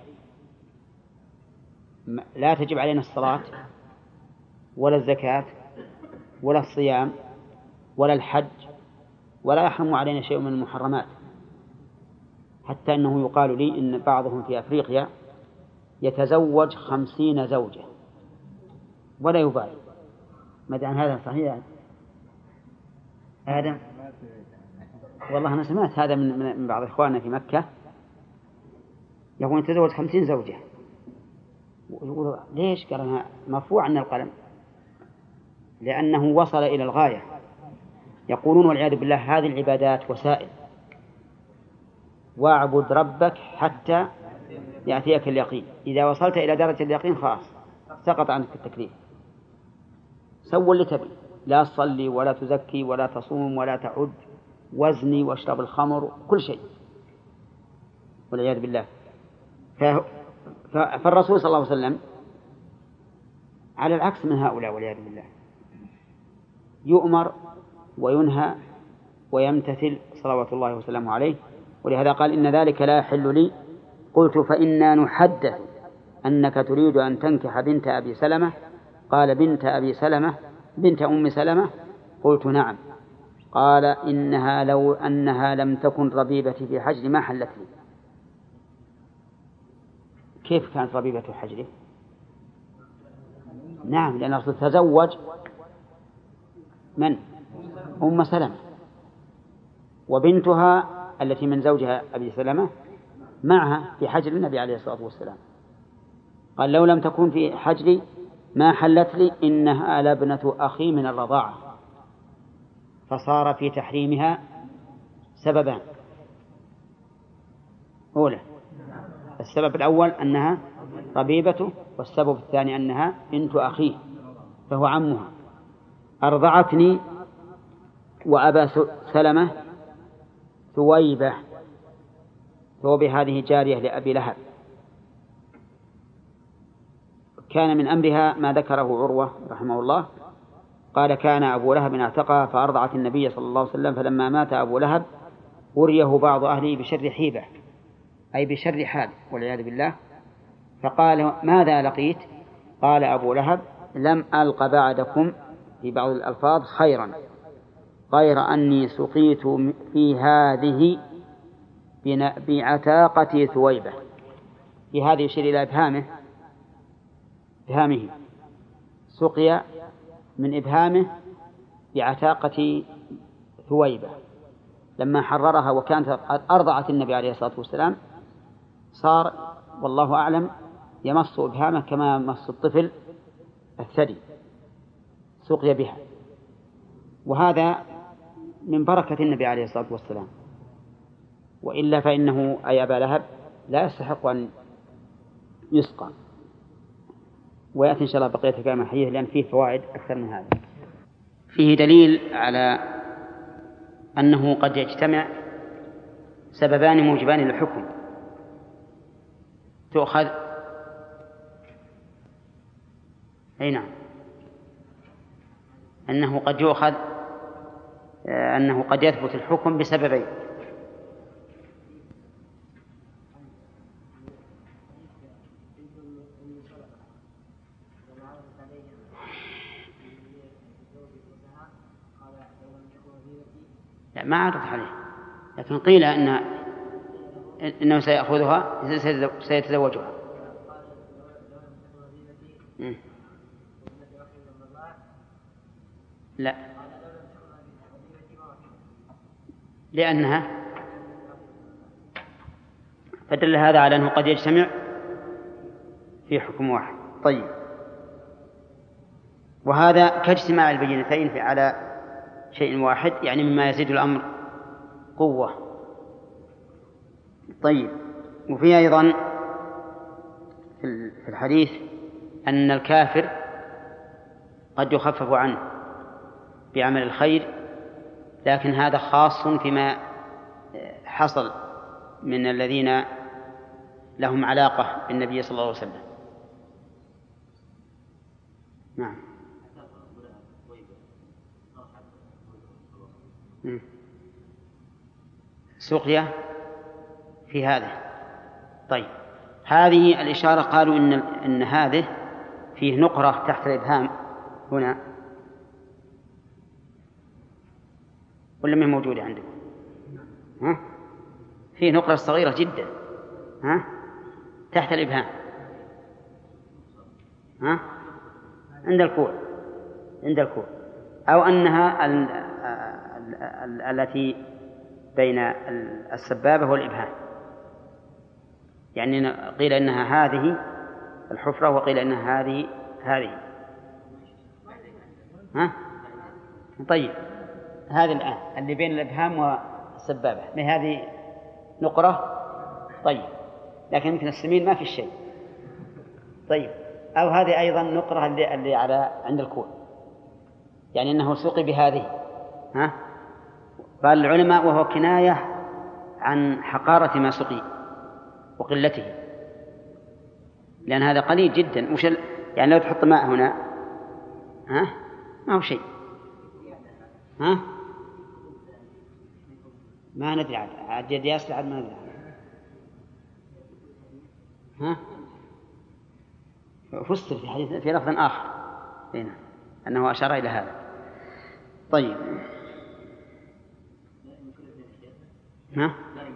لا تجب علينا الصلاة ولا الزكاة ولا الصيام ولا الحج، ولا يحرم علينا شيء من المحرمات. حتى أنه يقال لي إن بعضهم في أفريقيا يتزوج خمسين زوجة ولا يبالي. ماذا عن هذا صحيح آدم؟ والله أنا سمعت هذا من من بعض إخواننا في مكة، يقول يتزوج خمسين زوجة، ويقول ليش؟ قال أنا مرفوع عن القلم، لأنه وصل إلى الغاية. يقولون والعياذ بالله هذه العبادات وسائل، واعبد ربك حتى يأتيك اليقين، إذا وصلت إلى درجة اليقين خلاص سقط عنك التكليف. سووا اللي تبي، لا تصلي ولا تزكي ولا تصوم ولا تعد، وزني واشرب الخمر، كل شيء والعياذ بالله. فالرسول صلى الله عليه وسلم على العكس من هؤلاء والعياذ بالله، يؤمر وينهى ويمتثل صلوات الله وسلامه عليه. ولهذا قال إن ذلك لا يحل لي. قلت فإنا نحدث أنك تريد أن تنكح بنت أبي سلمة. قال بنت أبي سلمة بنت أم سلمة؟ قلت نعم. قال إنها لو أنها لم تكن ربيبتي في حجري ما حلت لي. كيف كانت ربيبة حجره؟ نعم، لأن الرسول تزوج من؟ أم سلمة، وبنتها التي من زوجها أبي سلمة معها في حجر النبي عليه الصلاة والسلام. قال لو لم تكن في حجري ما حلت لي، إنها لابنة أخي من الرضاعة. فصار في تحريمها سببان. أولى السبب الأول أنها ربيبته، والسبب الثاني أنها بنت أخيه فهو عمها. أرضعتني وأبا سلمة ثويبة. ثويبة هذه جارية لأبي لهب، كان من أمرها ما ذكره عروة رحمه الله، قال كان أبو لهب اعتقها فأرضعت النبي صلى الله عليه وسلم، فلما مات أبو لهب أريه بعض أهله بشر حيبة، أي بشر حال والعياذ بالله. فقال ماذا لقيت؟ قال أبو لهب لم ألق بعدكم في بعض الألفاظ خيرا غير أني سقيت في هذه بعتاقة ثويبة. في هذه يشير إلى إبهامه إبهامه سقي من إبهامه بعتاقة ثويبة لما حررها وكانت قد أرضعت النبي عليه الصلاة والسلام، صار والله أعلم يمص إبهامه كما يمص الطفل الثدي، سقي بها. وهذا من بركة النبي عليه الصلاة والسلام، وإلا فإنه أي أبا لهب لا يستحق أن يسقى. ويأتي إن شاء الله بقية كلام الحديث لأن فيه فوائد أكثر من هذا. فيه دليل على أنه قد يجتمع سببان موجبان للحكم، تؤخذ أي نعم أنه قد يؤخذ أنه قد يثبت الحكم بسببين. لا ما عرض عليه، لكن قيل أن إنه سيأخذها سيتزوجها. لا، لأنها فدل هذا على أنه قد يجتمع في حكم واحد. طيب، وهذا كاجتماع البينتين على شيء واحد، يعني مما يزيد الأمر قوة. طيب، وفي أيضا في الحديث أن الكافر قد يخفف عنه بعمل الخير، لكن هذا خاص فيما حصل من الذين لهم علاقة بالنبي صلى الله عليه وسلم. نعم. سقيا في هذا. طيب، هذه الإشارة قالوا إن إن هذه فيه نقرة تحت الإبهام هنا، ولا ما موجودة عندكم؟ ها؟ فيه نقرة صغيرة جدا ها تحت الإبهام، ها عند الكوع، عند الكوع، أو أنها ال ال ال التي بين السبابة والإبهام، يعني قيل إنها هذه الحفرة وقيل إنها هذه هذه. ها؟ طيب، هذه الآن اللي بين الإبهام والسبابة هذه نقرة. طيب، لكن يمكن السمين ما في شيء. طيب، أو هذه أيضا نقرة اللي, اللي على عند الكوع، يعني أنه سقي بهذه. ها؟ قال العلماء وهو كناية عن حقارة ما سقي وقلته، لأن هذا قليل جدا. وش يعني لو تحط ماء هنا ها ما هو شيء. ها ما ندري عاد عاد يد ياسر عاد ما ندري. ها فسر في حديث في لفظ آخر هنا أنه أشار إلى هذا. طيب، ها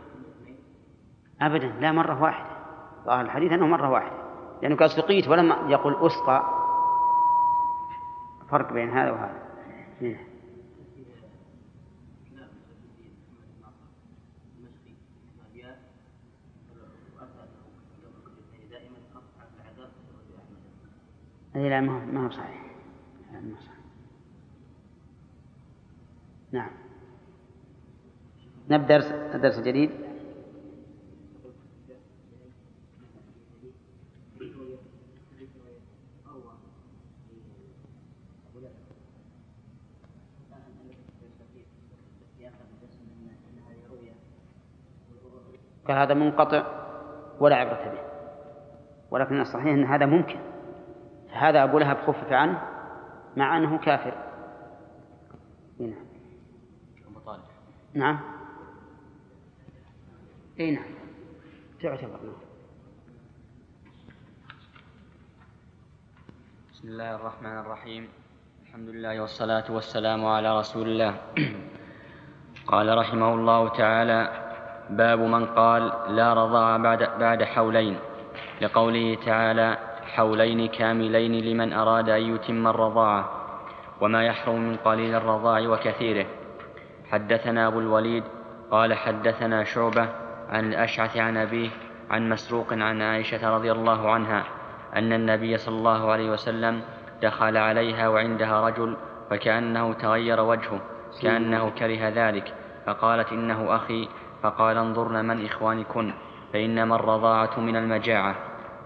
أبدا لا، مرة واحدة. ظاهر الحديث أنه مرة واحدة، لأنه قال سقيت ولما يقول أسقى، فرق بين هذا وهذا. هنا. هذه لا ما هو صحيح. نعم، نبدأ درس جديد. قال هذا منقطع ولا عبرة به، ولكن الصحيح أن هذا ممكن. هذا أبو لهب خفف عنه مع أنه كافر. هنا. نعم اي نعم تعتبر. بسم الله الرحمن الرحيم. الحمد لله والصلاة والسلام على رسول الله. قال رحمه الله تعالى: باب من قال لا رضاع بعد, بعد حولين، لقوله تعالى: حولين كاملين لمن أراد أن يتم الرضاعة، وما يحرم من قليل الرضاع وكثيره. حدثنا أبو الوليد قال حدثنا شعبة عن الأشعث عن أبيه عن مسروق عن عائشة رضي الله عنها أن النبي صلى الله عليه وسلم دخل عليها وعندها رجل فكأنه تغير وجهه كأنه كره ذلك، فقالت: إنه أخي. فقال: انظرن من إخوانكن، فإنما الرضاعة من المجاعة.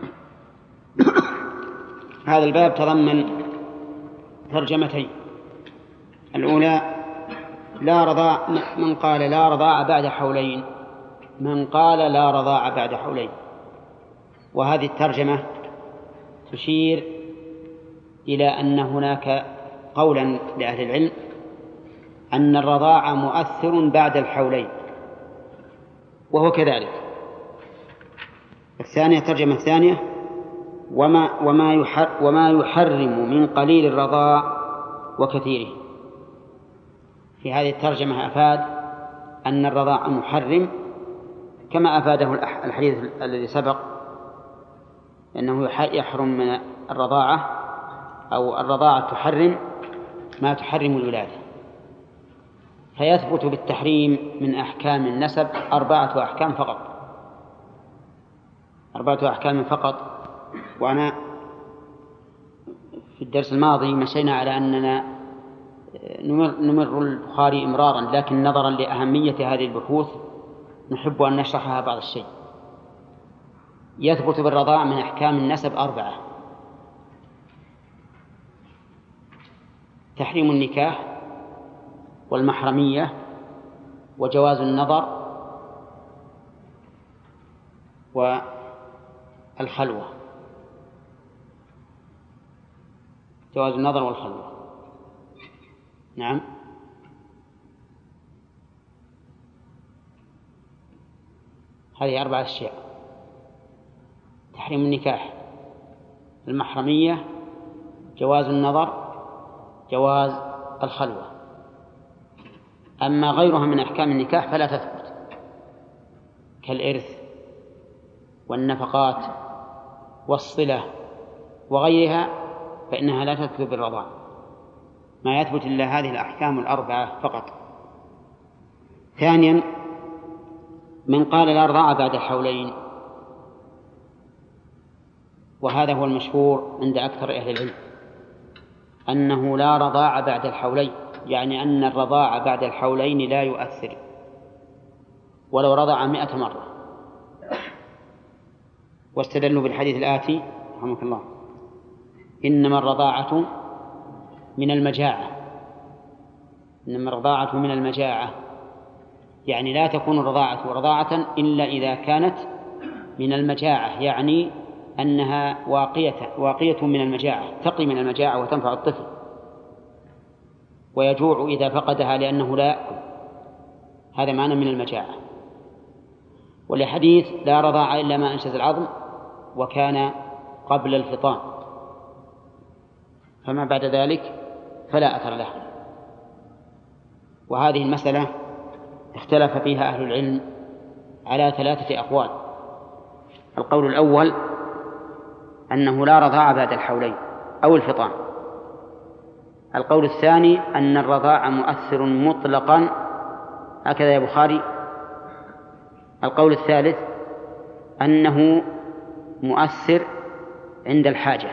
هذا الباب تضمن ترجمتين. الأولى: لا رضاع، من قال لا رضاع بعد حولين، من قال لا رضاع بعد حولين. وهذه الترجمة تشير إلى أن هناك قولا لأهل العلم أن الرضاع مؤثر بعد الحولين، وهو كذلك. الثانية، الترجمة الثانية: وما, وما, يحر وما يحرم من قليل الرضاع وكثيره. في هذه الترجمة أفاد أن الرضاع محرم كما أفاده الحديث الذي سبق، أنه يحرم من الرضاعة أو الرضاعة تحرم ما تحرم الولادة. فيثبت بالتحريم من أحكام النسب أربعة أحكام فقط، أربعة أحكام فقط. وأنا في الدرس الماضي مشينا على أننا نمر, نمر البخاري إمرارا، لكن نظرا لأهمية هذه البحوث نحب أن نشرحها بعض الشيء. يثبت بالرضاع من أحكام النسب أربعة: تحريم النكاح، والمحرمية، وجواز النظر، والخلوة. جواز النظر والخلوة، نعم. هذه أربعة أشياء: تحريم النكاح، المحرمية، جواز النظر، جواز الخلوة. أما غيرها من أحكام النكاح فلا تثبت، كالإرث والنفقات والصلة وغيرها، فإنها لا تثبت بالرضاع. ما يثبت إلا هذه الأحكام الأربعة فقط. ثانيا: من قال لا رضاع بعد الحولين، وهذا هو المشهور عند أكثر أهل العلم، أنه لا رضاع بعد الحولين، يعني أن الرضاع بعد الحولين لا يؤثر ولو رضع مئة مرة. واستدلوا بالحديث الآتي رحمك الله: إنما الرضاعة من المجاعة، إنما الرضاعة من المجاعة، يعني لا تكون الرضاعة رضاعة إلا إذا كانت من المجاعة، يعني أنها واقية, واقية من المجاعة، تقي من المجاعة وتنفع الطفل، ويجوع إذا فقدها لأنه لا يأكل. هذا معنى من المجاعة. ولحديث لا رضاع إلا ما أنشز العظم وكان قبل الفطام، فما بعد ذلك فلا أثر له. وهذه المسألة اختلف فيها أهل العلم على ثلاثة أقوال. القول الأول أنه لا رضاع بعد الحولين أو الفطام. القول الثاني أن الرضاع مؤثر مطلقا، هكذا يا بخاري. القول الثالث أنه مؤثر عند الحاجة.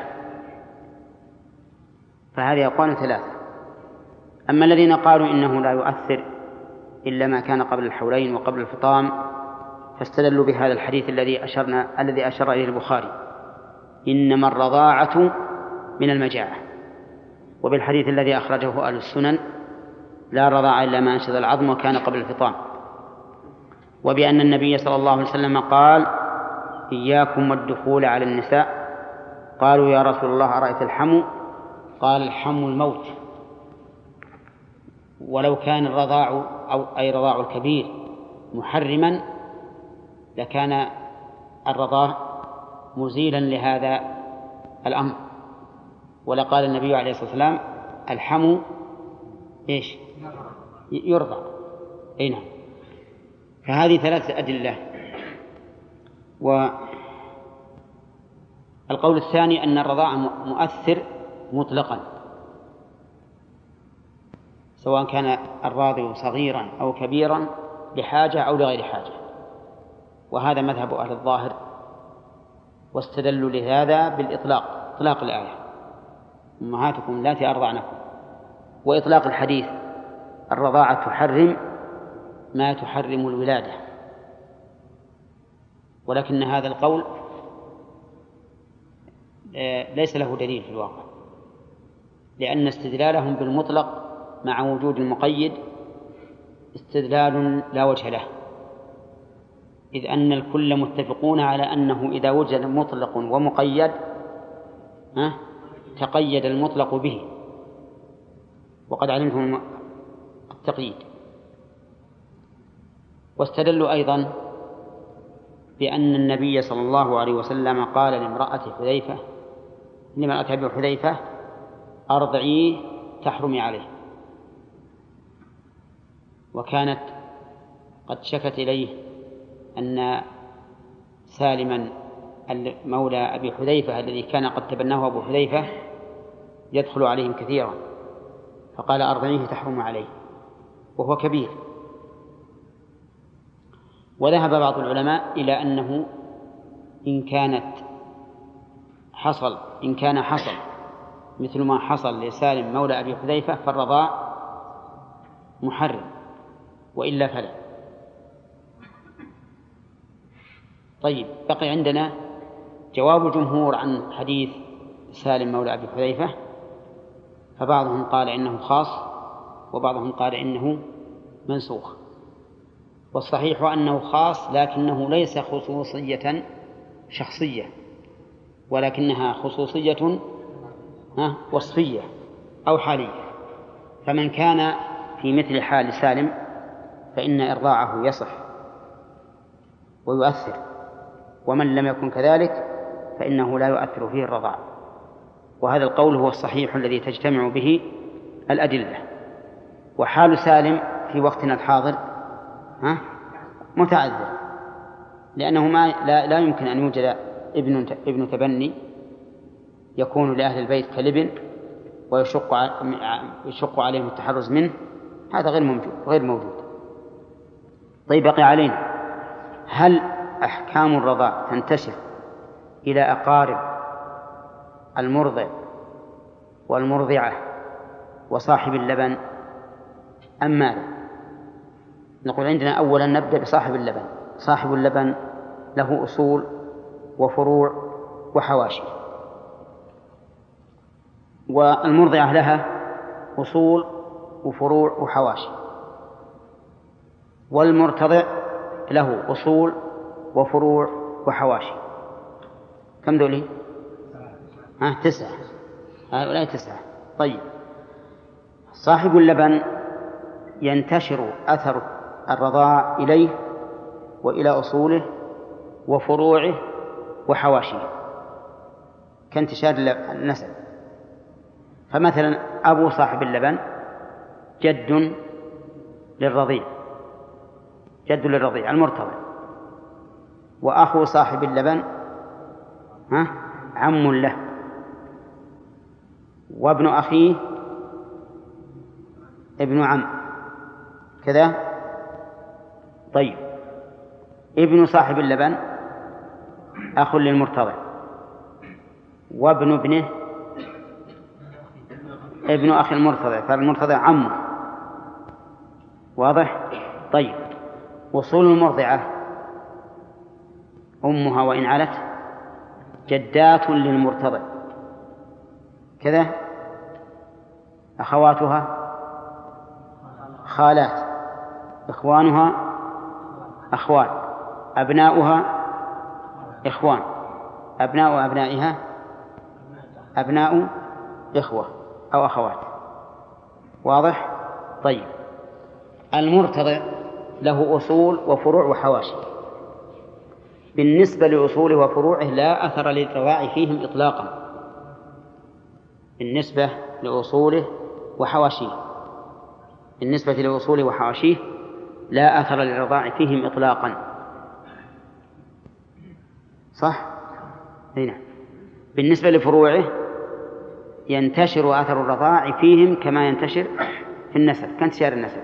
فهذه أقوال ثلاثة. أما الذين قالوا إنه لا يؤثر إلا ما كان قبل الحولين وقبل الفطام فاستدلوا بهذا الحديث الذي أشرنا الذي أشر إليه البخاري: إنما الرضاعة من المجاعة، وبالحديث الذي أخرجه أهل السنن: لا رضاع إلا ما أنشز العظم وكان قبل الفطام. وبأن النبي صلى الله عليه وسلم قال: إياكم والدخول على النساء. قالوا: يا رسول الله أرأيت الحمو؟ قال: الحمو الموت. ولو كان الرضاع أو أي رضاع الكبير محرما لكان الرضاع مزيلا لهذا الأمر. ولقال النبي عليه الصلاة والسلام: الحمو إيش يرضع. أي نعم. فهذه ثلاثة أدلة. والقول الثاني أن الرضاعة مؤثر مطلقا، سواء كان الراضع صغيرا أو كبيرا لحاجة أو لغير حاجة، وهذا مذهب أهل الظاهر، واستدلوا لهذا بالإطلاق، إطلاق الآية أمهاتكم اللاتي أرضعنكم، وإطلاق الحديث الرضاعة تحرم ما تحرم الولادة. ولكن هذا القول ليس له دليل في الواقع، لأن استدلالهم بالمطلق مع وجود المقيد استدلال لا وجه له، إذ أن الكل متفقون على أنه إذا وجد مطلق ومقيد تقيد المطلق به، وقد علمتم التقييد. واستدلوا أيضا بأن النبي صلى الله عليه وسلم قال لامرأة حذيفة لامرأة أبي حذيفة أرضعيه تحرمي عليه، وكانت قد شكت إليه أن سالما مولى أبي حذيفة الذي كان قد تبناه أبو حذيفة يدخل عليهم كثيرا، فقال أرضعيه تحرم عليه وهو كبير. وذهب بعض العلماء إلى أنه إن كانت حصل إن كان حصل مثل ما حصل لسالم مولى أبي حذيفة فالرضاع محرم، وإلا فلا. طيب، بقي عندنا جواب الجمهور عن حديث سالم مولى أبي حذيفة، فبعضهم قال إنه خاص وبعضهم قال إنه منسوخ. والصحيح أنه خاص، لكنه ليس خصوصية شخصية، ولكنها خصوصية وصفية أو حالية. فمن كان في مثل حال سالم فإن إرضاعه يصح ويؤثر، ومن لم يكن كذلك فإنه لا يؤثر فيه الرضاع. وهذا القول هو الصحيح الذي تجتمع به الأدلة. وحال سالم في وقتنا الحاضر ها متعذر، لأنه ما لا, لا يمكن أن يوجد ابن ابن تبني يكون لأهل البيت كلبن ويشق يشق عليهم التحرز منه، هذا غير موجود غير موجود. طيب، بقي علينا هل أحكام الرضاع تنتشر إلى أقارب المرضع والمرضعة وصاحب اللبن أم ماذا؟ نقول عندنا أولا نبدأ بصاحب اللبن. صاحب اللبن له أصول وفروع وحواشي، والمرضعة لها أصول وفروع وحواشي، والمرتضع له أصول وفروع وحواشي. كم دولي؟ ها تسعة. هؤلاء تسعة. طيب، صاحب اللبن ينتشر أثر الرضاع إليه وإلى أصوله وفروعه وحواشيه كانتشار النسب. فمثلا أبو صاحب اللبن جد للرضيع جد للرضيع المرتضع، وأخو صاحب اللبن ها عم له، وابن أخيه ابن عم كذا. طيب، ابن صاحب اللبن أخ للمرتضع، وابن ابنه ابن أخي المرتضع، فالمرتضع عمه. واضح؟ طيب، وصول المرضعة أمها وإن علت جدات للمرتضع كذا، أخواتها خالات، إخوانها أخوات، أبناؤها إخوان، أبناء أبنائها أبناء إخوة أو أخوات. واضح؟ طيب، المرتضع له أصول وفروع وحواشي. بالنسبة لأصوله وفروعه لا أثر للرضاع فيهم إطلاقا، بالنسبة لأصوله وحواشيه. بالنسبة لأصوله وحواشيه لا أثر للرضاع فيهم إطلاقا، صح؟ هنا بالنسبة لفروعه ينتشر أثر الرضاع فيهم كما ينتشر في النسب كانتشار النسب.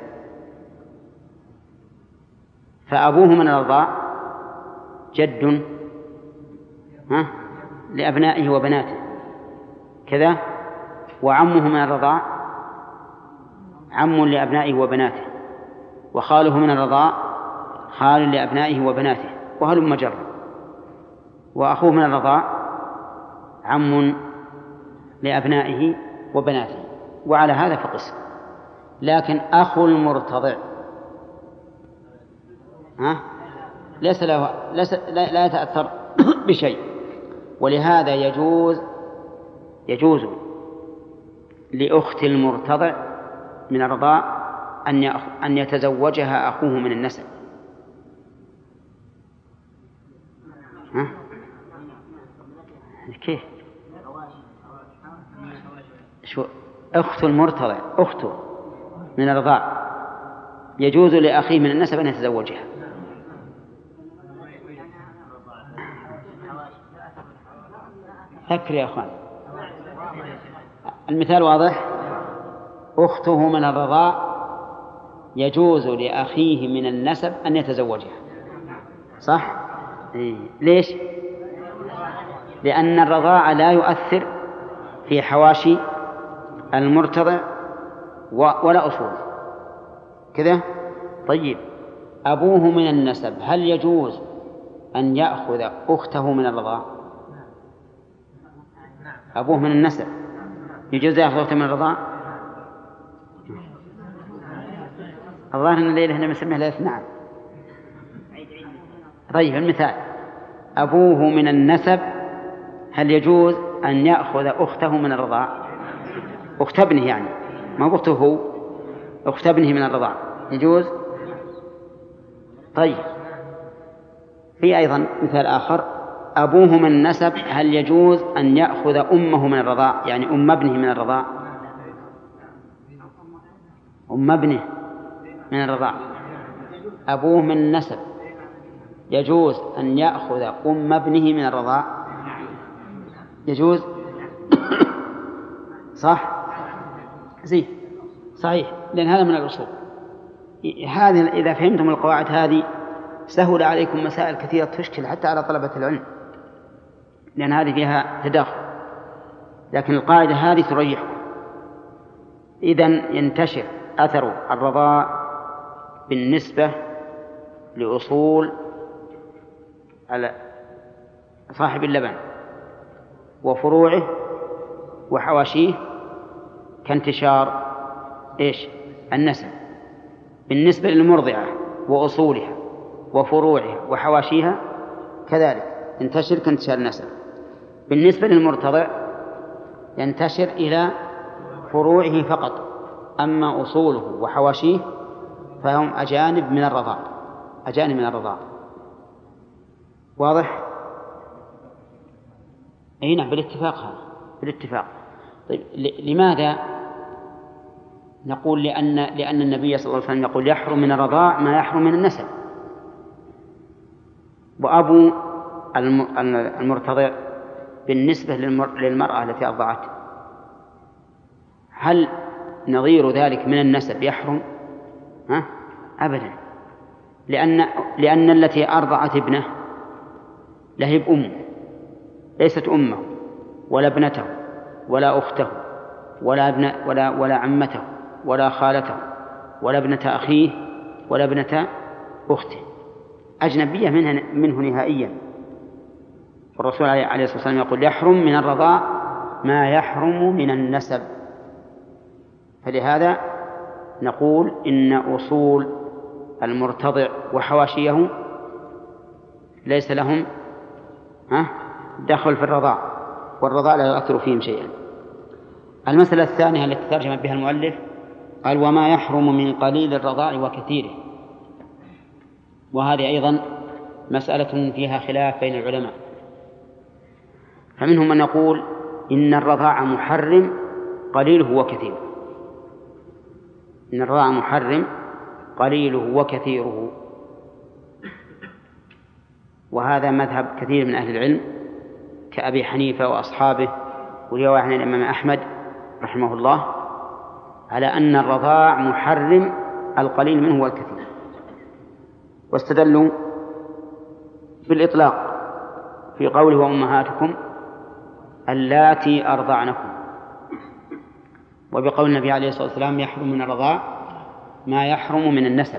فأبوه من الرضاع جد ها لأبنائه وبناته كذا، وعمه من الرضاع عم لأبنائه وبناته، وخاله من الرضاع خال لأبنائه وبناته، وهلم مجرا، وأخوه من الرضاع عم لأبنائه وبناته، وعلى هذا فقس. لكن أخو المرتضع ها ليس له ليس لا, لا يتأثر بشيء، ولهذا يجوز يجوز لأخت المرتضع من الرضاع أن أن يتزوجها أخوه من النسب. ها؟ كيف؟ شو أخت المرتضع أخته من الرضاع يجوز لأخيه من النسب أن يتزوجها. فكر يا أخوان، المثال واضح. أخته من الرضاع يجوز لأخيه من النسب أن يتزوجها، صح؟ إيه. ليش؟ لأن الرضاع لا يؤثر في حواشي المرتضع ولا أصول كذا. طيب أبوه من النسب هل يجوز أن يأخذ أخته من الرضاع؟ أبوه من النسب يجوز يأخذ أخته من الرضاع؟ الله أن الليلة هنا نسميه ليلة نعم. طيب المثال أبوه من النسب هل يجوز أن يأخذ أخته من الرضاع؟ أخت ابنه يعني، ما أخته هو، أخت ابنه من الرضاع يجوز؟ طيب في أيضا مثال آخر أبوه من النسب هل يجوز أن يأخذ أمه من الرضاع، يعني أم ابنه من الرضاع؟ أم ابنه من الرضاع أبوه من النسب يجوز أن يأخذ أم ابنه من الرضاع؟ يجوز؟ صح؟ زين صحيح، لأن هذا من الأصول. هذه إذا فهمتم القواعد هذه سهل عليكم مسائل كثيرة تشكل حتى على طلبة العلم، لأن هذه فيها تداخل، لكن القاعدة هذه تريح. إذن ينتشر أثر الرضاع بالنسبة لأصول على صاحب اللبن وفروعه وحواشيه كانتشار إيش النسب. بالنسبة للمرضعة وأصولها وفروعها وحواشيها كذلك ينتشر كانتشار النسب. بالنسبة للمرتضع ينتشر إلى فروعه فقط، أما أصوله وحواشيه فهم أجانب من الرضاع، أجانب من الرضاع. واضح؟ أي نعم بالاتفاق، هذا بالاتفاق. طيب لماذا نقول؟ لأن لأن النبي صلى الله عليه وسلم يقول يحرم من الرضاع ما يحرم من النسب. وأبو المرتضع بالنسبة للمرأة التي أرضعت هل نظير ذلك من النسب يحرم؟ ها؟ أبدا، لأن لأن التي أرضعت ابنه لهب أمه، ليست أمه ولا ابنته ولا أخته ولا ابن ولا ولا عمته ولا خالته ولا ابنة أخيه ولا ابنة أخته، أجنبية منه, منه نهائيا. والرسول عليه الصلاة والسلام يقول يحرم من الرضاع ما يحرم من النسب. فلهذا نقول إن أصول المرتضع وحواشيه ليس لهم ها دخل في الرضاع، والرضاع لا يؤثر فيهم شيئا. المسألة الثانية التي ترجم بها المؤلف قال وما يحرم من قليل الرضاع وكثيره، وهذه أيضا مسألة فيها خلاف بين العلماء. فمنهم من يقول إن الرضاع محرم قليله وكثيره، إن الرضاع محرم قليله وكثيره، وهذا مذهب كثير من أهل العلم كأبي حنيفة وأصحابه ورواية عن الإمام أحمد رحمه الله على أن الرضاع محرم القليل منه والكثير، واستدلوا بالإطلاق في قوله وأمهاتكم اللاتي أرضعنكم، وبقول النبي عليه الصلاة والسلام يحرم من الرضاع ما يحرم من النسب.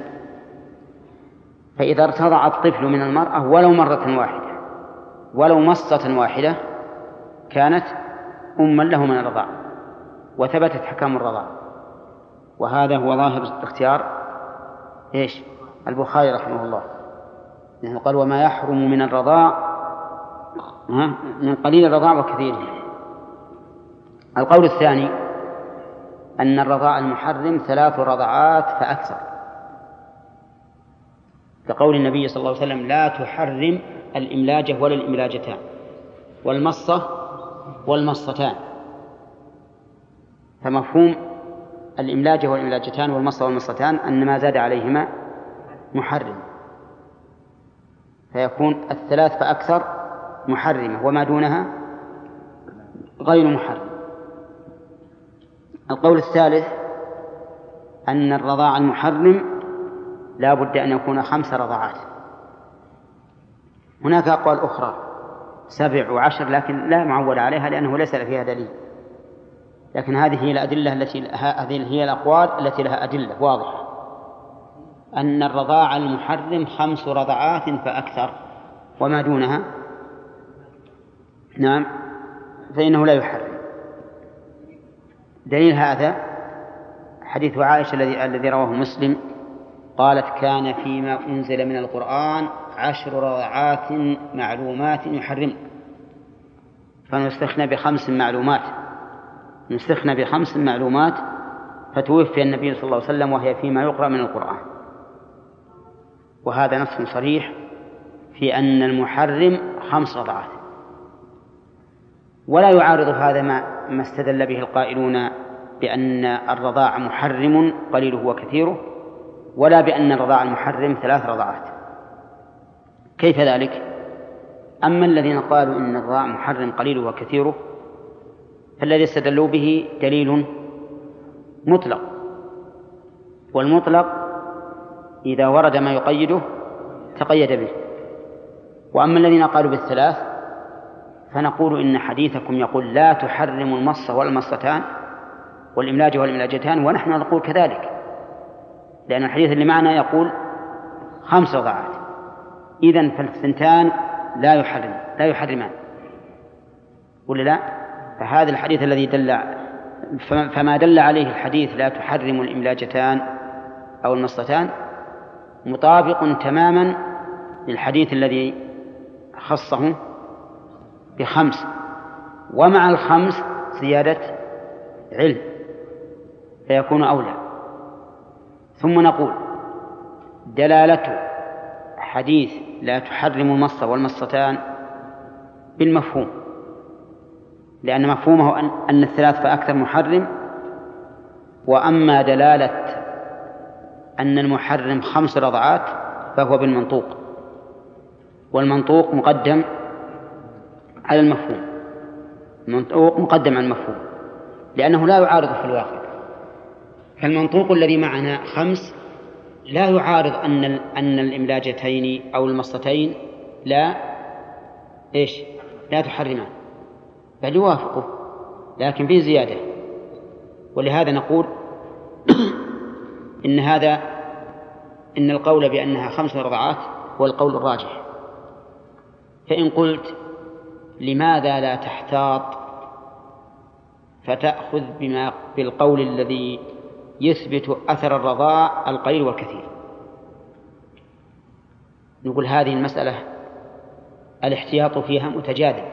فإذا ارتضع الطفل من المرأة ولو مرة واحدة ولو مصة واحدة كانت أما له من الرضاع وثبتت حكام الرضاع، وهذا هو ظاهر اختيار إيش البخاري رحمه الله، لأنه قال وما يحرم من الرضاع من قليل الرضاع وكثيره. القول الثاني أن الرضاع المحرم ثلاث رضعات فأكثر، كقول النبي صلى الله عليه وسلم لا تحرم الإملاجة ولا الإملاجتان والمصة والمصتان، فمفهوم الإملاجة والإملاجتان والمصة والمصتان أن ما زاد عليهما محرم، فيكون الثلاث فأكثر محرمة وما دونها غير محرم. القول الثالث أن الرضاع المحرم لا بد أن يكون خمس رضعات. هناك أقوال أخرى سبع وعشر لكن لا معول عليها لأنه ليس فيها دليل، لكن هذه هي الأدلة التي هذه هي الأقوال التي لها أدلة واضحة أن الرضاع المحرم خمس رضعات فأكثر وما دونها نعم فإنه لا يحرم. دليل هذا حديث عائشة الذي الذي رواه مسلم قالت كان فيما أنزل من القرآن عشر رضعات معلومات يحرم، فنستخنى بخمس معلومات نستخنى بخمس معلومات فتوفي النبي صلى الله عليه وسلم وهي فيما يقرأ من القرآن. وهذا نص صريح في أن المحرم خمس رضعات، ولا يعارض هذا ما ما استدل به القائلون بأن الرضاع محرم قليله وكثيره، ولا بأن الرضاع المحرم ثلاث رضعات. كيف ذلك؟ أما الذين قالوا إن الرضاع محرم قليله وكثيره فالذي استدلوا به دليل مطلق، والمطلق إذا ورد ما يقيده تقيد به. وأما الذين قالوا بالثلاث فنقول إن حديثكم يقول لا تحرم المصة والمصتان والإملاج والإملاجتان، ونحن نقول كذلك، لأن الحديث اللي معنا يقول خمس رضعات، إذن فالثنتان لا يحرم لا يحرمان ولا لا؟ فهذا الحديث الذي دل فما دل عليه الحديث لا تحرم الإملاجتان أو المصتان مطابق تماما للحديث الذي خصه بخمس، ومع الخمس زيادة علم فيكون أولى. ثم نقول دلالة حديث لا تحرم المصة والمصتان بالمفهوم، لأن مفهومه أن الثلاث فأكثر محرم، وأما دلالة أن المحرم خمس رضعات فهو بالمنطوق، والمنطوق مقدم على المفهوم المنطوق مقدم على المفهوم لأنه لا يعارض في الواقع. فالمنطوق الذي معنا خمس لا يعارض أن أن الإملاجتين أو المصتين لا إيش لا تحرمان، بل يوافقه لكن فيه زيادة. ولهذا نقول إن هذا إن القول بأنها خمس رضعات هو القول الراجح. فإن قلت لماذا لا تحتاط فتأخذ بما بالقول الذي يثبت أثر الرضاع القليل والكثير، نقول هذه المسألة الاحتياط فيها متجادل،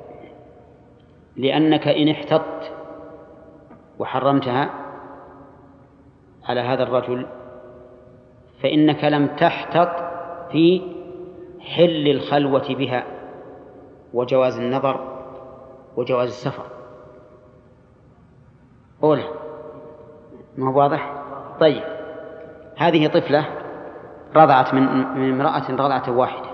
لأنك إن احتطت وحرمتها على هذا الرجل فإنك لم تحتط في حل الخلوة بها وجواز النظر وجواز السفر. أولا ما هو واضح؟ طيب، هذه طفلة رضعت من من امرأة رضعة واحدة،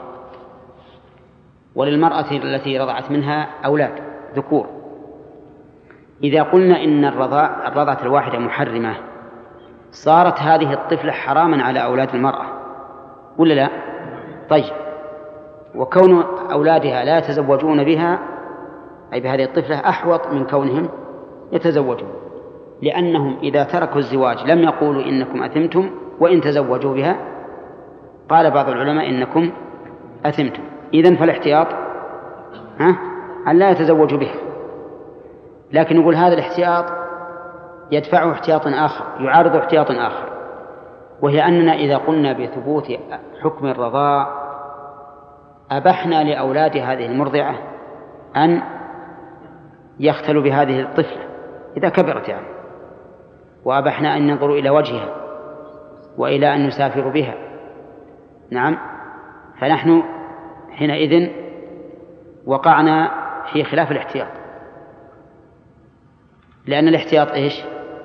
وللمرأة التي رضعت منها أولاد ذكور. إذا قلنا إن الرضاع الرضعة الواحدة محرمة، صارت هذه الطفلة حراما على أولاد المرأة ولا لا؟ طيب، وكون أولادها لا يتزوجون بها أي بهذه الطفلة أحوط من كونهم يتزوجون، لأنهم إذا تركوا الزواج لم يقولوا إنكم أثمتم، وإن تزوجوا بها قال بعض العلماء إنكم أثمتم. إذن فالاحتياط ها أن لا يتزوجوا بها. لكن نقول هذا الاحتياط يدفعه احتياط آخر يعارض احتياط آخر، وهي أننا إذا قلنا بثبوت حكم الرضاع أبحنا لأولاد هذه المرضعة أن يختلوا بهذه الطفلة إذا كبرت يعني، وأبحنا أن ينظروا إلى وجهها وإلى أن يسافروا بها. نعم، فنحن حينئذ وقعنا في خلاف الاحتياط، لأن الاحتياط إيش؟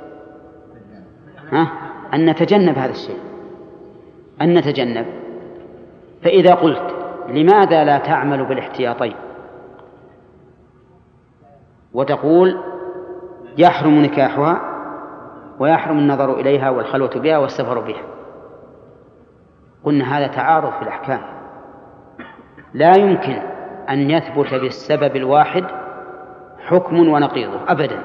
ها؟ أن نتجنب هذا الشيء، أن نتجنب. فإذا قلت لماذا لا تعمل بالاحتياطين وتقول يحرم نكاحها ويحرم النظر إليها والخلوة بها والسفر بها، قلنا هذا تعارض في الأحكام. لا يمكن أن يثبت بالسبب الواحد حكم ونقيضه أبدا،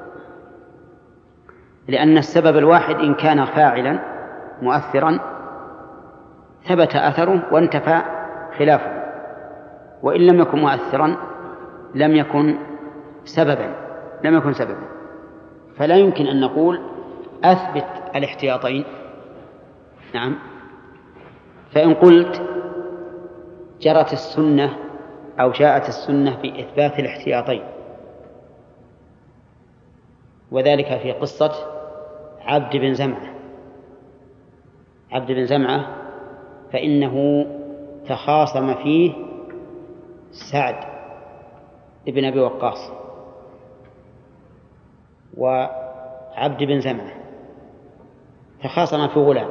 لأن السبب الواحد إن كان فاعلا مؤثرا ثبت أثره وانتفى خلافه، وإن لم يكن مؤثرا لم يكن سببا لم يكن سببا فلا يمكن أن نقول أثبت الاحتياطين. نعم، فإن قلت جرت السنة أو جاءت السنة في إثبات الاحتياطين، وذلك في قصة عبد بن زمعة عبد بن زمعة فإنه تخاصم فيه سعد ابن أبي وقاص وعبد بن زمعة، تخاصم في غلام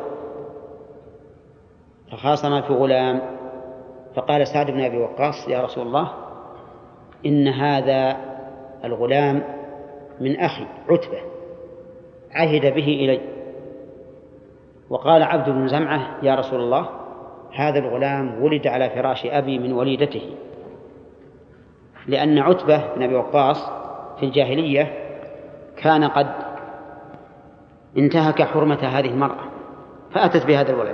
تخاصم في غلام فقال سعد بن أبي وقاص يا رسول الله إن هذا الغلام من أخي عتبة عهد به إلي. وقال عبد بن زمعة يا رسول الله هذا الغلام ولد على فراش أبي من وليدته، لأن عتبة بن أبي وقاص في الجاهلية كان قد انتهك حرمة هذه المرأة فأتت بهذا الولد،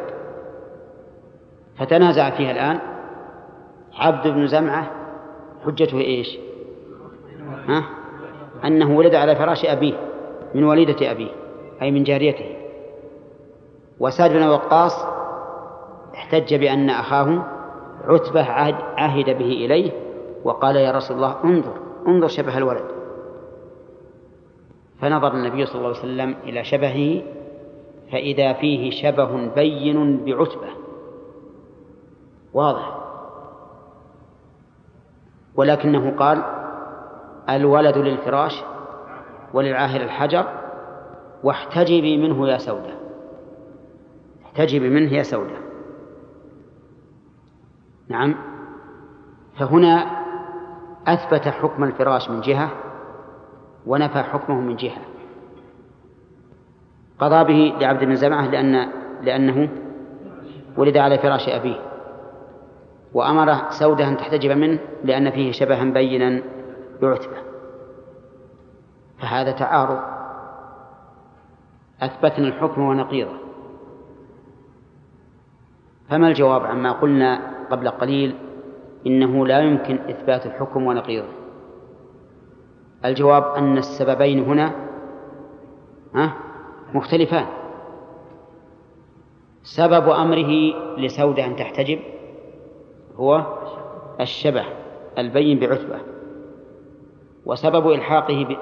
فتنازع فيها الآن عبد بن زمعة. حجته إيش؟ ها؟ أنه ولد على فراش أبيه من وليدة أبيه أي من جاريته. وسعد بن وقاص احتج بأن أخاه عتبة عهد, عهد به إليه وقال يا رسول الله انظر انظر شبه الولد. فنظر النبي صلى الله عليه وسلم إلى شبهه فإذا فيه شبه بين بعتبة واضح، ولكنه قال الولد للفراش وللعاهر الحجر واحتجبي منه يا سودة احتجبي منه يا سودة. نعم، فهنا أثبت حكم الفراش من جهة ونفى حكمه من جهة. قضى به لعبد بن زمعة لأن لأنه ولد على فراش أبيه، وأمر سودة أن تحتجب منه لأن فيه شبها بينا بعتبة. فهذا تعارض، أثبتنا الحكم ونقيضه. فما الجواب عما قلنا قبل قليل إنه لا يمكن إثبات الحكم ونقيضه؟ الجواب أن السببين هنا مختلفان. سبب أمره لسودة أن تحتجب هو الشبه البين بعتبة، وسبب إلحاقه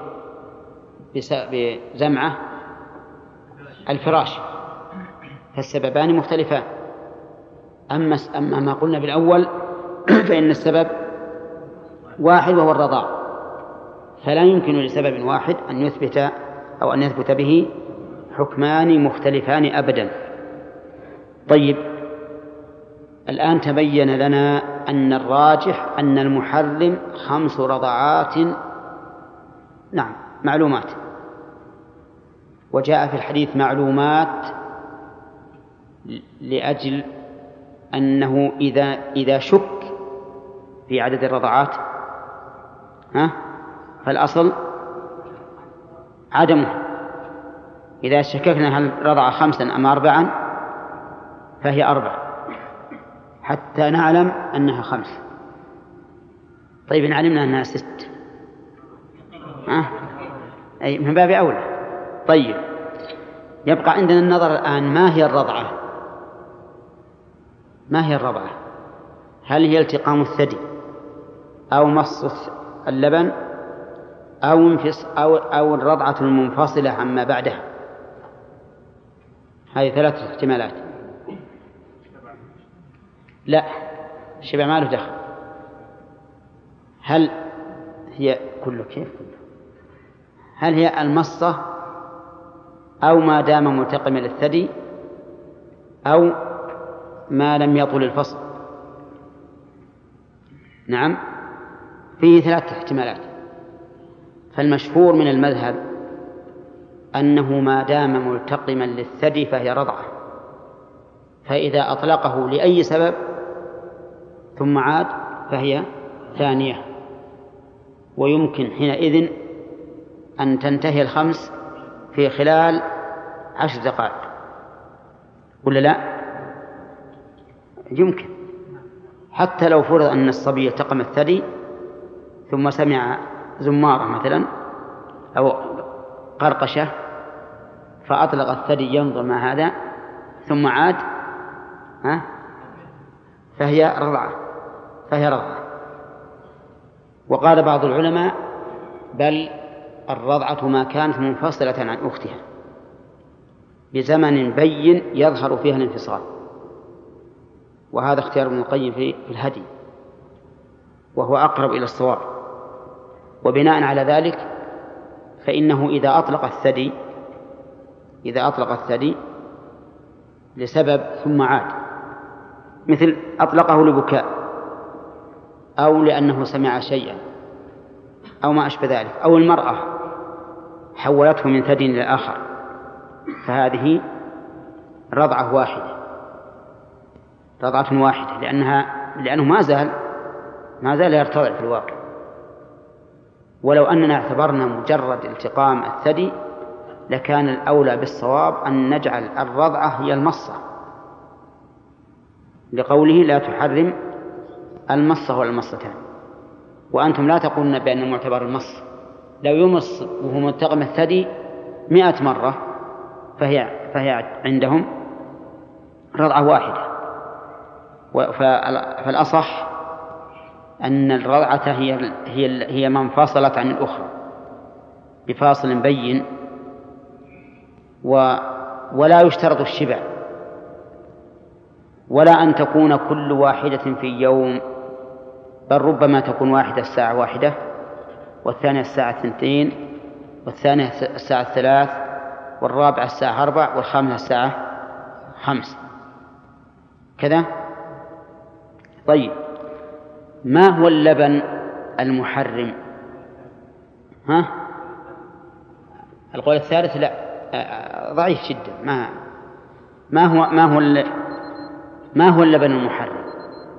بزمعة الفراش، فالسببان مختلفان. أما أما ما قلنا بالأول فإن السبب واحد وهو الرضاع، فلا يمكن لسبب واحد أن يثبت أو أن يثبت به حكمان مختلفان أبدا. طيب، الآن تبين لنا أن الراجح أن المحرم خمس رضعات، نعم معلومات، وجاء في الحديث معلومات لأجل أنه إذا إذا شك في عدد الرضعات ها فالأصل عدمه. إذا شككنا هل رضع خمسا أم أربعا فهي أربع حتى نعلم أنها خمس. طيب إن علمنا أنها ست ها أي من باب أولى. طيب، يبقى عندنا النظر الآن، ما هي الرضعة؟ ما هي الرضعة؟ هل هي التقام الثدي أو مص اللبن أو انفص أو أو الرضعة المنفصلة عما بعدها؟ هذه ثلاثة احتمالات. لا، الشبع ما له دخل. هل هي كله كيف هل هي المصة أو ما دام ملتقما للثدي أو ما لم يطل الفصل؟ نعم، فيه ثلاثة احتمالات. فالمشهور من المذهب أنه ما دام ملتقما للثدي فهي رضعة، فإذا أطلقه لأي سبب ثم عاد فهي ثانية، ويمكن حينئذ أن تنتهي الخمس في خلال عشر دقائق، ولا لا؟ يمكن، حتى لو فرض أن الصبي التقم الثدي ثم سمع زمارة مثلا أو قرقشة فأطلق الثدي ينظر ما هذا ثم عاد ها فهي رضعة فهي رضعة. وقال بعض العلماء بل الرضعة ما كانت منفصلة عن أختها بزمن بين يظهر فيها الانفصال، وهذا اختيار ابن القيم في الهدي وهو أقرب إلى الصواب. وبناء على ذلك فإنه إذا أطلق الثدي إذا أطلق الثدي لسبب ثم عاد، مثل أطلقه لبكاء أو لأنه سمع شيئا أو ما أشبه ذلك، أو المرأة حولته من ثدي إلى آخر، فهذه رضعة واحدة رضعة واحدة لأنها لأنه ما زال ما زال يرتضع في الواقع. ولو أننا اعتبرنا مجرد التقام الثدي لكان الأولى بالصواب أن نجعل الرضعة هي المصة، لقوله لا تحرم المصة والمصتان. وأنتم لا تقولون بأن معتبر المص لو يمص وهو ملتقم الثدي مئة مرة فهي, فهي عندهم رضعة واحدة. فالأصح أن الرضعة هي هي هي من فاصلت عن الأخرى بفاصل بين، و ولا يشترط الشبع، ولا أن تكون كل واحدة في يوم، بل ربما تكون واحدة الساعة واحدة والثانية الساعة اثنتين والثانية الساعة ثلاث والرابعة الساعة أربع والخامسة الساعة خمس كذا. طيب، ما هو اللبن المحرم؟ ها؟ القول الثالث لا ضعيف جدا. ما ما هو ما هو ما هو اللبن المحرم؟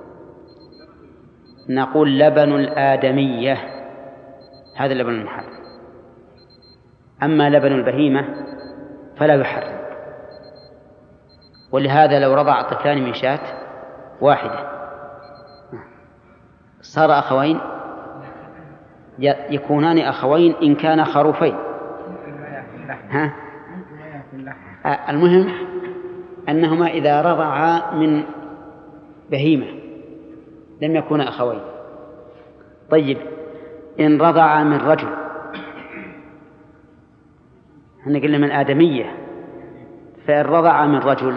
نقول لبن الآدمية، هذا اللبن المحرم. أما لبن البهيمة فلا يحرم. ولهذا لو رضع طفلان من شاة واحدة صار أخوين، يكونان أخوين إن كان خروفين. ها؟ المهم أنهما إذا رضعا من بهيمة لم يكونا أخوين. طيب، إن رضعا من رجل، احنا قلنا من آدمية، فإن رضعا من رجل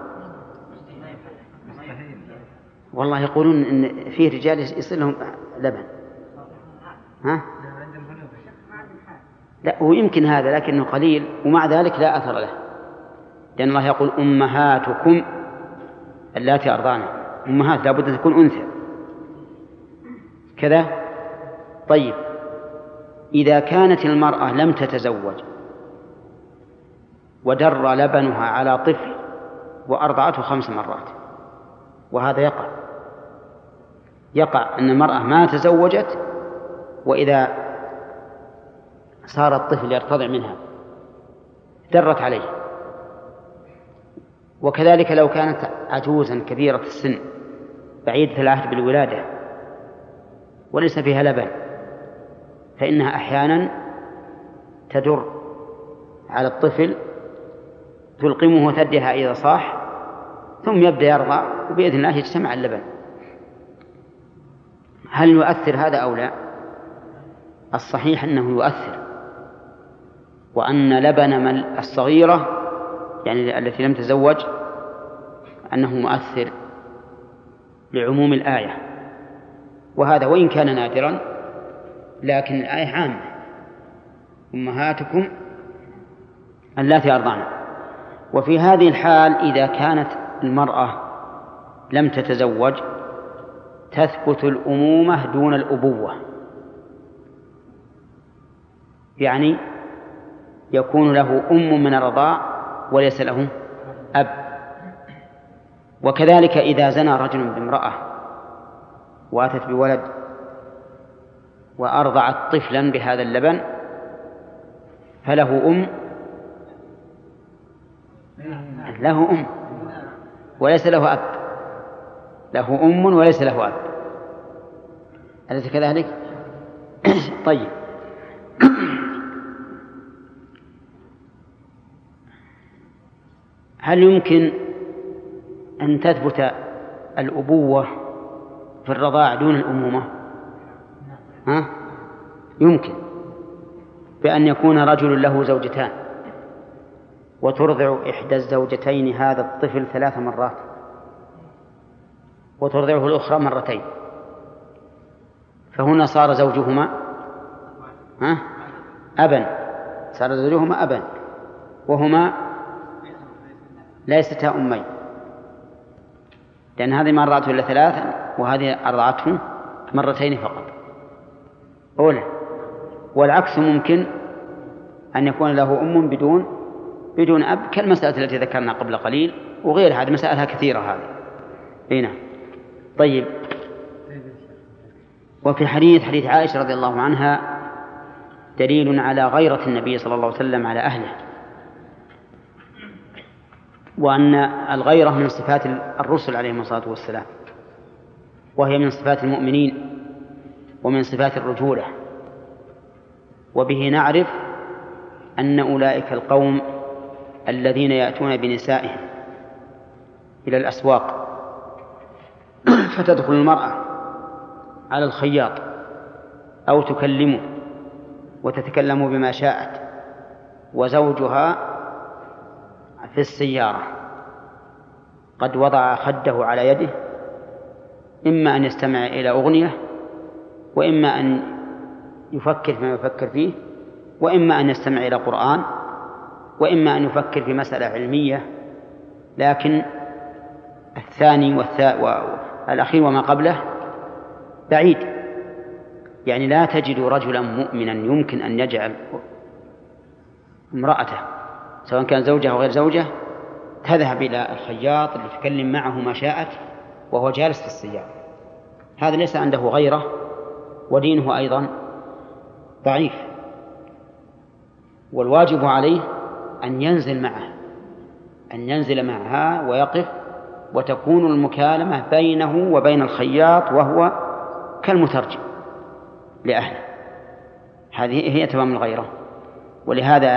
والله يقولون إن فيه رجال يصير لهم لبن. ها؟ لا، هو يمكن هذا لكنه قليل، ومع ذلك لا أثر له. لأن الله يقول أمهاتكم اللاتي أرضعن، أمهات لا بد أن تكون أنثى كذا. طيب إذا كانت المرأة لم تتزوج ودر لبنها على طفل وأرضعته خمس مرات، وهذا يقع يقع أن المرأة ما تزوجت وإذا صار الطفل يرتضع منها درت عليه. وكذلك لو كانت عجوزا كبيرة السن بعيدة العهد بالولادة وليس فيها لبن، فإنها أحيانا تدر على الطفل تلقمه ثديها إذا صاح، ثم يبدأ يرضع وبإذن الله يجتمع اللبن. هل يؤثر هذا أو لا؟ الصحيح أنه يؤثر، وأن لبن الصغيرة يعني التي لم تزوج أنه مؤثر لعموم الآية، وهذا وإن كان نادرا لكن الآية عامة، أمهاتكم اللاتي أرضعن. وفي هذه الحال إذا كانت المرأة لم تتزوج تثبت الأمومة دون الأبوة، يعني يكون له أم من الرضاع وليس له أب. وكذلك إذا زنى رجل بامرأة وأتت بولد وأرضعت طفلا بهذا اللبن فله أم له أم وليس له أب، له أم وليس له أب، أليس كذلك؟ طيب هل يمكن أن تثبت الأبوة في الرضاع دون الأمومة؟ ها؟ يمكن، بأن يكون رجل له زوجتان وترضع إحدى الزوجتين هذا الطفل ثلاث مرات وترضعه الأخرى مرتين، فهنا صار زوجهما ها؟ أبا، صار زوجهما أبا وهما ليستا أمين، لأن هذه ما أرضعته إلا ثلاثا وهذه أرضعته مرتين فقط أولا. والعكس ممكن أن يكون له أم بدون بدون أب، كالمسألة التي ذكرنا قبل قليل وغير هذه مسألة كثيرة هذه. هنا طيب. وفي حديث حديث عائشة رضي الله عنها دليل على غيرة النبي صلى الله عليه وسلم على أهله، وأن الغيرة من صفات الرسل عليهم الصلاة والسلام، وهي من صفات المؤمنين ومن صفات الرجولة. وبه نعرف أن أولئك القوم الذين يأتون بنسائهم إلى الأسواق فتدخل المرأة على الخياط أو تكلمه وتتكلم بما شاءت وزوجها في السيارة قد وضع خده على يده، إما أن يستمع إلى أغنية وإما أن يفكر فيما يفكر فيه وإما أن يستمع إلى قرآن وإما أن يفكر في مسألة علمية، لكن الثاني والأخير وما قبله بعيد. يعني لا تجد رجلا مؤمنا يمكن أن يجعل امرأته سواء كان زوجها أو غير زوجه تذهب إلى الخياط لتكلم معه ما شاءت وهو جالس في السيارة. هذا ليس عنده غيرة، ودينه أيضا ضعيف، والواجب عليه أن ينزل معه أن ينزل معها ويقف، وتكون المكالمة بينه وبين الخياط وهو كالمترجم لأهله. هذه هي تمام الغيرة. ولهذا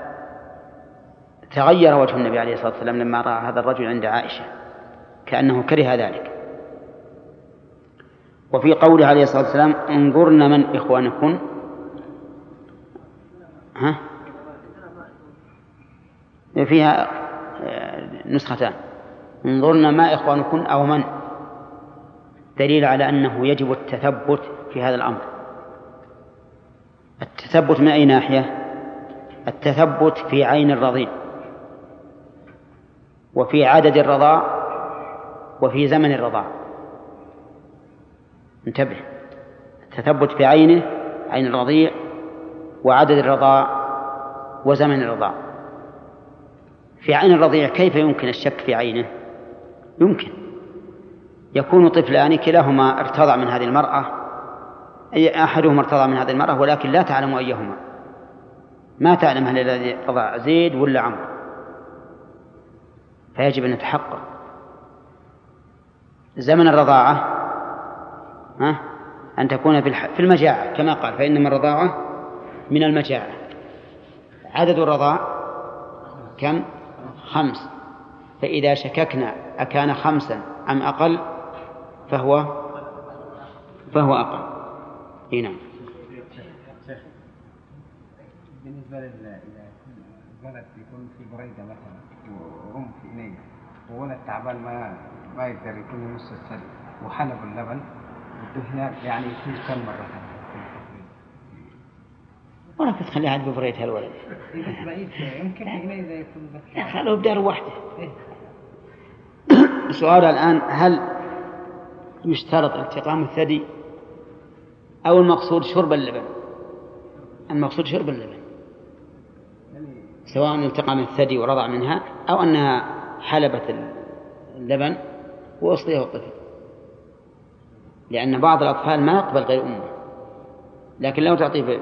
تغير وجه النبي عليه الصلاة والسلام لما رأى هذا الرجل عند عائشة، كأنه كره ذلك. وفي قوله عليه الصلاة والسلام انظرن من إخوانكن، ها فيها نسختان، انظرن ما إخوانكن أو من، دليل على أنه يجب التثبت في هذا الأمر. التثبت من أي ناحية؟ التثبت في عين الرضيع، وفي عدد الرضاع وفي زمن الرضاع. انتبه، التثبت في عينه، عين الرضيع، وعدد الرضاع وزمن الرضاع. في عين الرضيع كيف يمكن الشك في عينه؟ يمكن يكون طفلان كلاهما ارتضع من هذه المرأة، أي أحدهما ارتضع من هذه المرأة ولكن لا تعلم أيهما، ما تعلم هل الذي رضع زيد ولا عمرو، فيجب أن نتحقق. زمن الرضاعة ها؟ أن تكون في المجاعة كما قال، فإنما الرضاعة من المجاعة. عدد الرضاع كم؟ خمس. فإذا شككنا أكان خمسا أم أقل فهو فهو أقل. هنا بالنسبة للولد يكون في بريدة مثلا وأم في إنية وولد تعبان ما ما يقدر يكون نص الثلج وحلب اللبن والدهن، يعني يكون كم مرة؟ ولا تخلي عاد ببريتها الولد. يمكن في إنية إذا يكون بس. خلوه بدار واحدة. السؤال الآن، هل يشترط التقام الثدي أو المقصود شرب اللبن؟ المقصود شرب اللبن، سواء التقام الثدي ورضع منها أو أنها حلبت اللبن وأصليه الطفل، لأن بعض الأطفال ما يقبل غير أمه، لكن لو تعطيه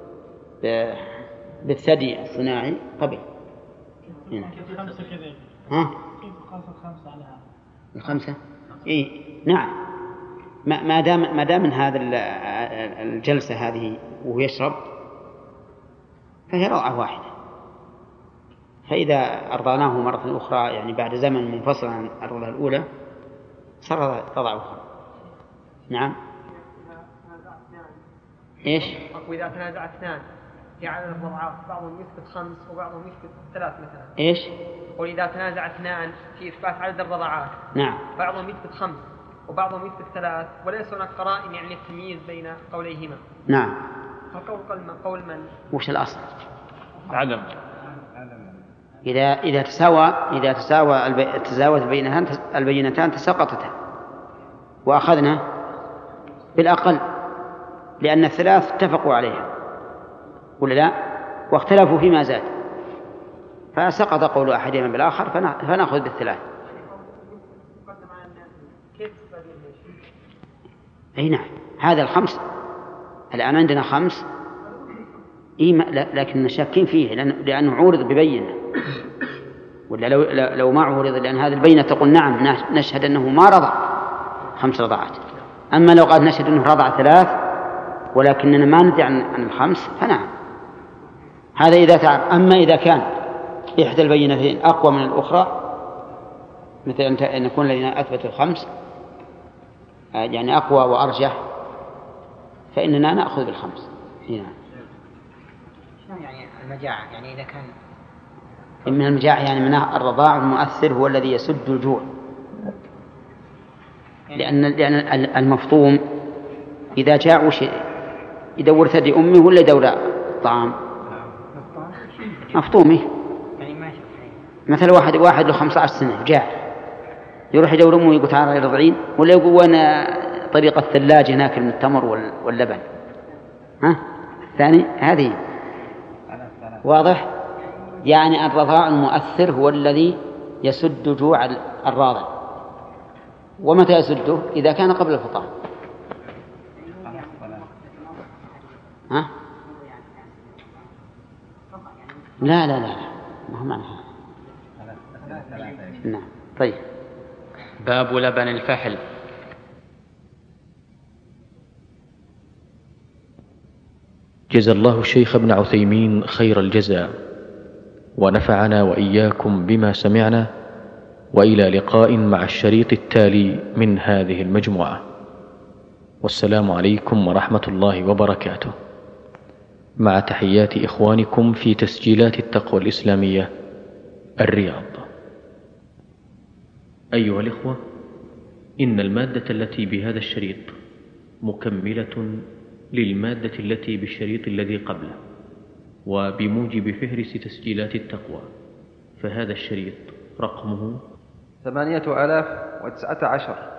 بالثدي الصناعي قبل. الخمسة كذا. ها؟ كيف قاس الخمسة على هذا؟ الخمسة؟ إيه نعم، ما ما دام ما دام من هذا الجلسة هذه وهو يشرب فهي رضعة واحدة، فإذا أرضعناه مرة أخرى يعني بعد زمن منفصل عن الرضعة الأولى صار رضعة أخرى. نعم. إيش؟ وإذا تنازع اثنان في عدد الرضعات بعضهم يثبت خمس وبعضهم يثبت ثلاث مثلا. إيش؟ وإذا تنازع اثنان في إثبات عدد الرضعات نعم بعضهم يثبت خمس وبعضهم يثبت ثلاث وليس هناك قرائن يعني التمييز بين قوليهما. نعم. فقول من قول من؟ وش الأصل؟ عدم. إذا إذا تساوى إذا تساوى البي... تساوت البينتان البينتان تساقطتا وأخذنا بالأقل، لأن الثلاث اتفقوا عليها ولا لا؟ واختلفوا فيما زاد، فسقط قول أحدهما بالآخر فنأخذ بالثلاث. أي نعم، هذا الخمس الآن عندنا خمس إيه، لكن شاكين فيه لأنه عورض ببينة، ولا لو لو ما عورض لأن هذه البينة تقول نعم نشهد أنه ما رضع خمس رضعات. أما لو قد نشهد أنه رضع ثلاث ولكننا ما ندري عن الخمس فنعم، هذا إذا تعرف. أما إذا كان إحدى البينتين أقوى من الأخرى، مثل أن يكون الذين أثبتوا الخمس يعني أقوى وأرجح، فإننا نأخذ بالخمس. هنا يعني المجاعة، يعني إذا كان من المجاعة يعني من الرضاع المؤثر هو الذي يسد الجوع، لأن لأن المفطوم إذا جاع وش يدور ثدي أمه ولا يدور طعام؟ مفطومه. مثل واحد واحد له خمسة عشر سنة جاع يروح يدور أمه ويقول تعالى يرضعين، ولا يقول وأنا طريقة الثلاجة ناكل من التمر واللبن. ها الثاني هذه واضح، يعني الرضاع المؤثر هو الذي يسد جوع الراضع. ومتى يسده؟ إذا كان قبل الفطام. ها؟ لا لا لا ما هو معناها. نعم. طيب. باب لبن الفحل. جزا الله الشيخ ابن عثيمين خير الجزاء، ونفعنا وإياكم بما سمعنا، وإلى لقاء مع الشريط التالي من هذه المجموعة، والسلام عليكم ورحمة الله وبركاته، مع تحيات إخوانكم في تسجيلات التقوى الإسلامية الرياض. أيها الإخوة، إن المادة التي بهذا الشريط مكملة للمادة التي بالشريط الذي قبله، وبموجب فهرس تسجيلات التقوى، فهذا الشريط رقمه ثمانية آلاف وتسعة عشر.